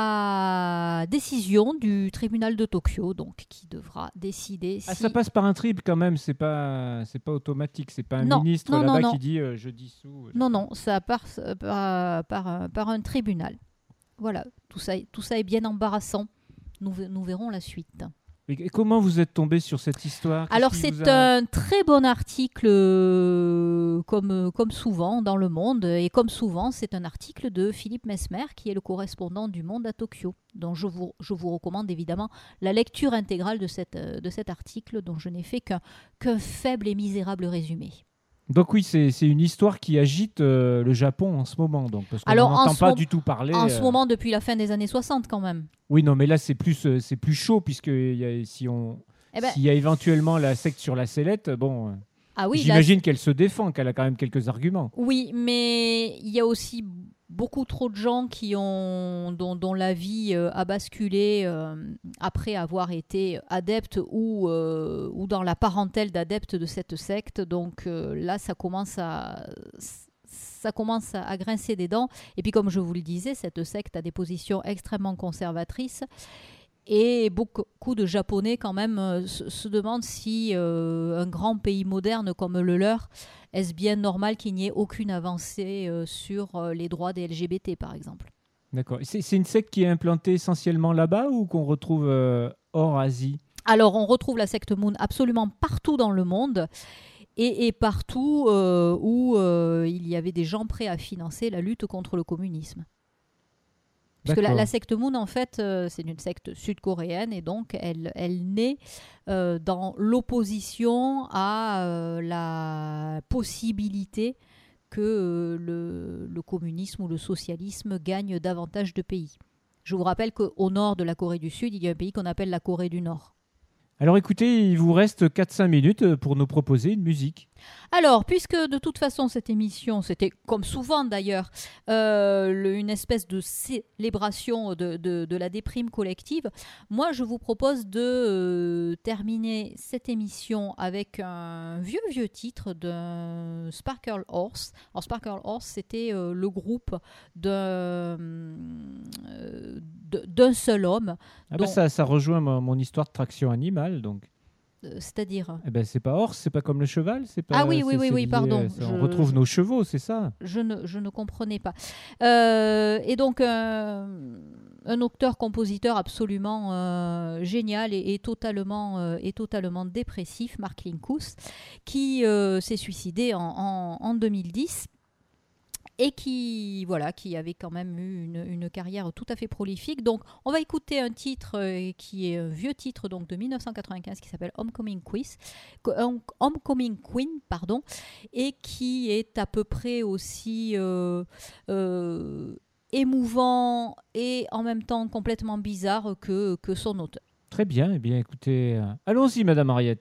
la décision du tribunal de Tokyo, donc qui devra décider si... Ah, ça passe par un trib quand même, c'est pas, c'est pas automatique, c'est pas un Non, ministre non, non, là-bas non. qui dit euh, je dissous. Non, non, ça passe par, par, un- par un tribunal. Voilà, tout ça, tout ça est bien embarrassant. Nous, ve- nous verrons la suite. Et comment vous êtes tombé sur cette histoire? Qu'est-ce Alors qui c'est vous a- un très bon article, euh, comme, comme souvent dans le monde, et comme souvent c'est un article de Philippe Mesmer, qui est le correspondant du Monde à Tokyo, dont je vous, je vous recommande évidemment la lecture intégrale de, cette, de cet article, dont je n'ai fait qu'un, qu'un faible et misérable résumé. Donc oui, c'est c'est une histoire qui agite euh, le Japon en ce moment, donc parce qu'on Alors, en n'entend ce pas mom- du tout parler. En euh, ce moment, depuis la fin des années soixante quand même. Oui, non, mais là c'est plus euh, c'est plus chaud puisque il y a- si on Eh ben, s'il y a éventuellement la secte sur la sellette, bon, euh, ah oui, là, j'imagine qu'elle se défend, qu'elle a quand même quelques arguments. oui, mais il y a aussi beaucoup trop de gens qui ont, dont, dont la vie euh, a basculé euh, après avoir été adeptes ou, euh, ou dans la parentèle d'adeptes de cette secte. Donc euh, là, ça commence à... ça commence à grincer des dents. Et puis, comme je vous le disais, cette secte a des positions extrêmement conservatrices. Et beaucoup de Japonais, quand même, euh, se, se demandent si euh, un grand pays moderne comme le leur, est-ce bien normal qu'il n'y ait aucune avancée euh, sur euh, les droits des L G B T, par exemple. D'accord. C'est, c'est une secte qui est implantée essentiellement là-bas ou qu'on retrouve euh, hors Asie ? Alors, on retrouve la secte Moon absolument partout dans le monde. Et, et partout euh, où euh, il y avait des gens prêts à financer la lutte contre le communisme. Parce que la, la secte Moon, en fait, euh, c'est une secte sud-coréenne et donc elle, elle naît euh, dans l'opposition à euh, la possibilité que euh, le, le communisme ou le socialisme gagne davantage de pays. Je vous rappelle qu'au nord de la Corée du Sud, il y a un pays qu'on appelle la Corée du Nord. Alors écoutez, il vous reste quatre à cinq minutes pour nous proposer une musique. Alors, puisque de toute façon cette émission, c'était comme souvent d'ailleurs, euh, le, une espèce de célébration de, de, de la déprime collective, moi je vous propose de euh, terminer cette émission avec un vieux vieux titre de Sparkle Horse. Alors Sparkle Horse, c'était euh, le groupe d'un, euh, d'un seul homme. Ah dont... bah ça, ça rejoint mon, mon histoire de traction animale, donc. C'est-à-dire eh ben, c'est pas horse, c'est pas comme le cheval, c'est pas. Ah oui, oui, c'est, oui, c'est oui, lié, pardon. ça, Je... On retrouve nos chevaux, c'est ça. Je ne, je ne comprenais pas. Euh, et donc, euh, un auteur-compositeur absolument euh, génial et, et, totalement, euh, et totalement dépressif, Mark Linkous, qui euh, s'est suicidé en, en, en deux mille dix. Et qui, voilà, qui avait quand même eu une, une carrière tout à fait prolifique. Donc, on va écouter un titre euh, qui est un vieux titre donc, de dix-neuf cent quatre-vingt-quinze qui s'appelle Homecoming Quiz, Homecoming Queen, pardon, et qui est à peu près aussi euh, euh, émouvant et en même temps complètement bizarre que, que son auteur. Très bien, eh bien écoutez, euh, allons-y Madame Ariette.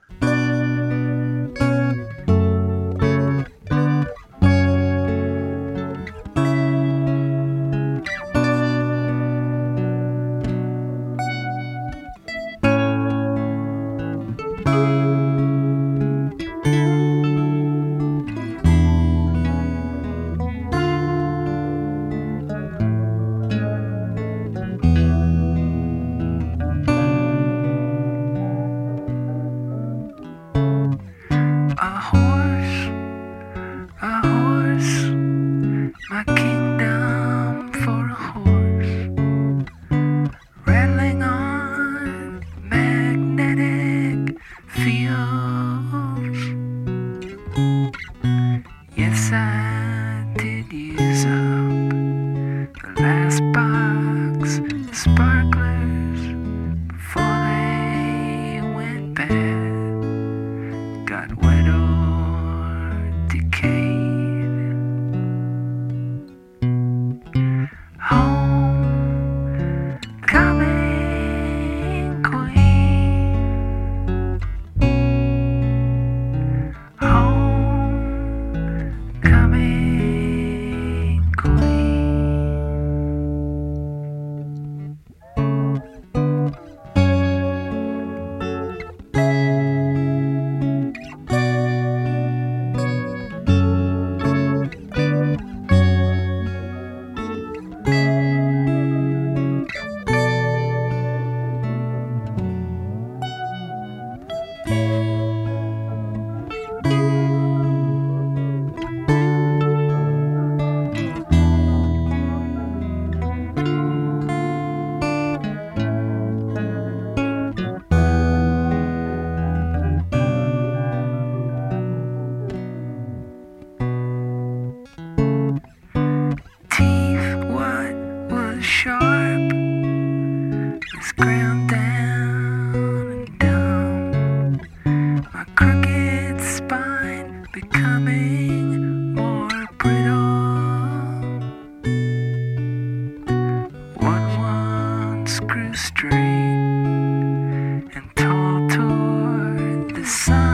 Screw straight and tall toward the sun.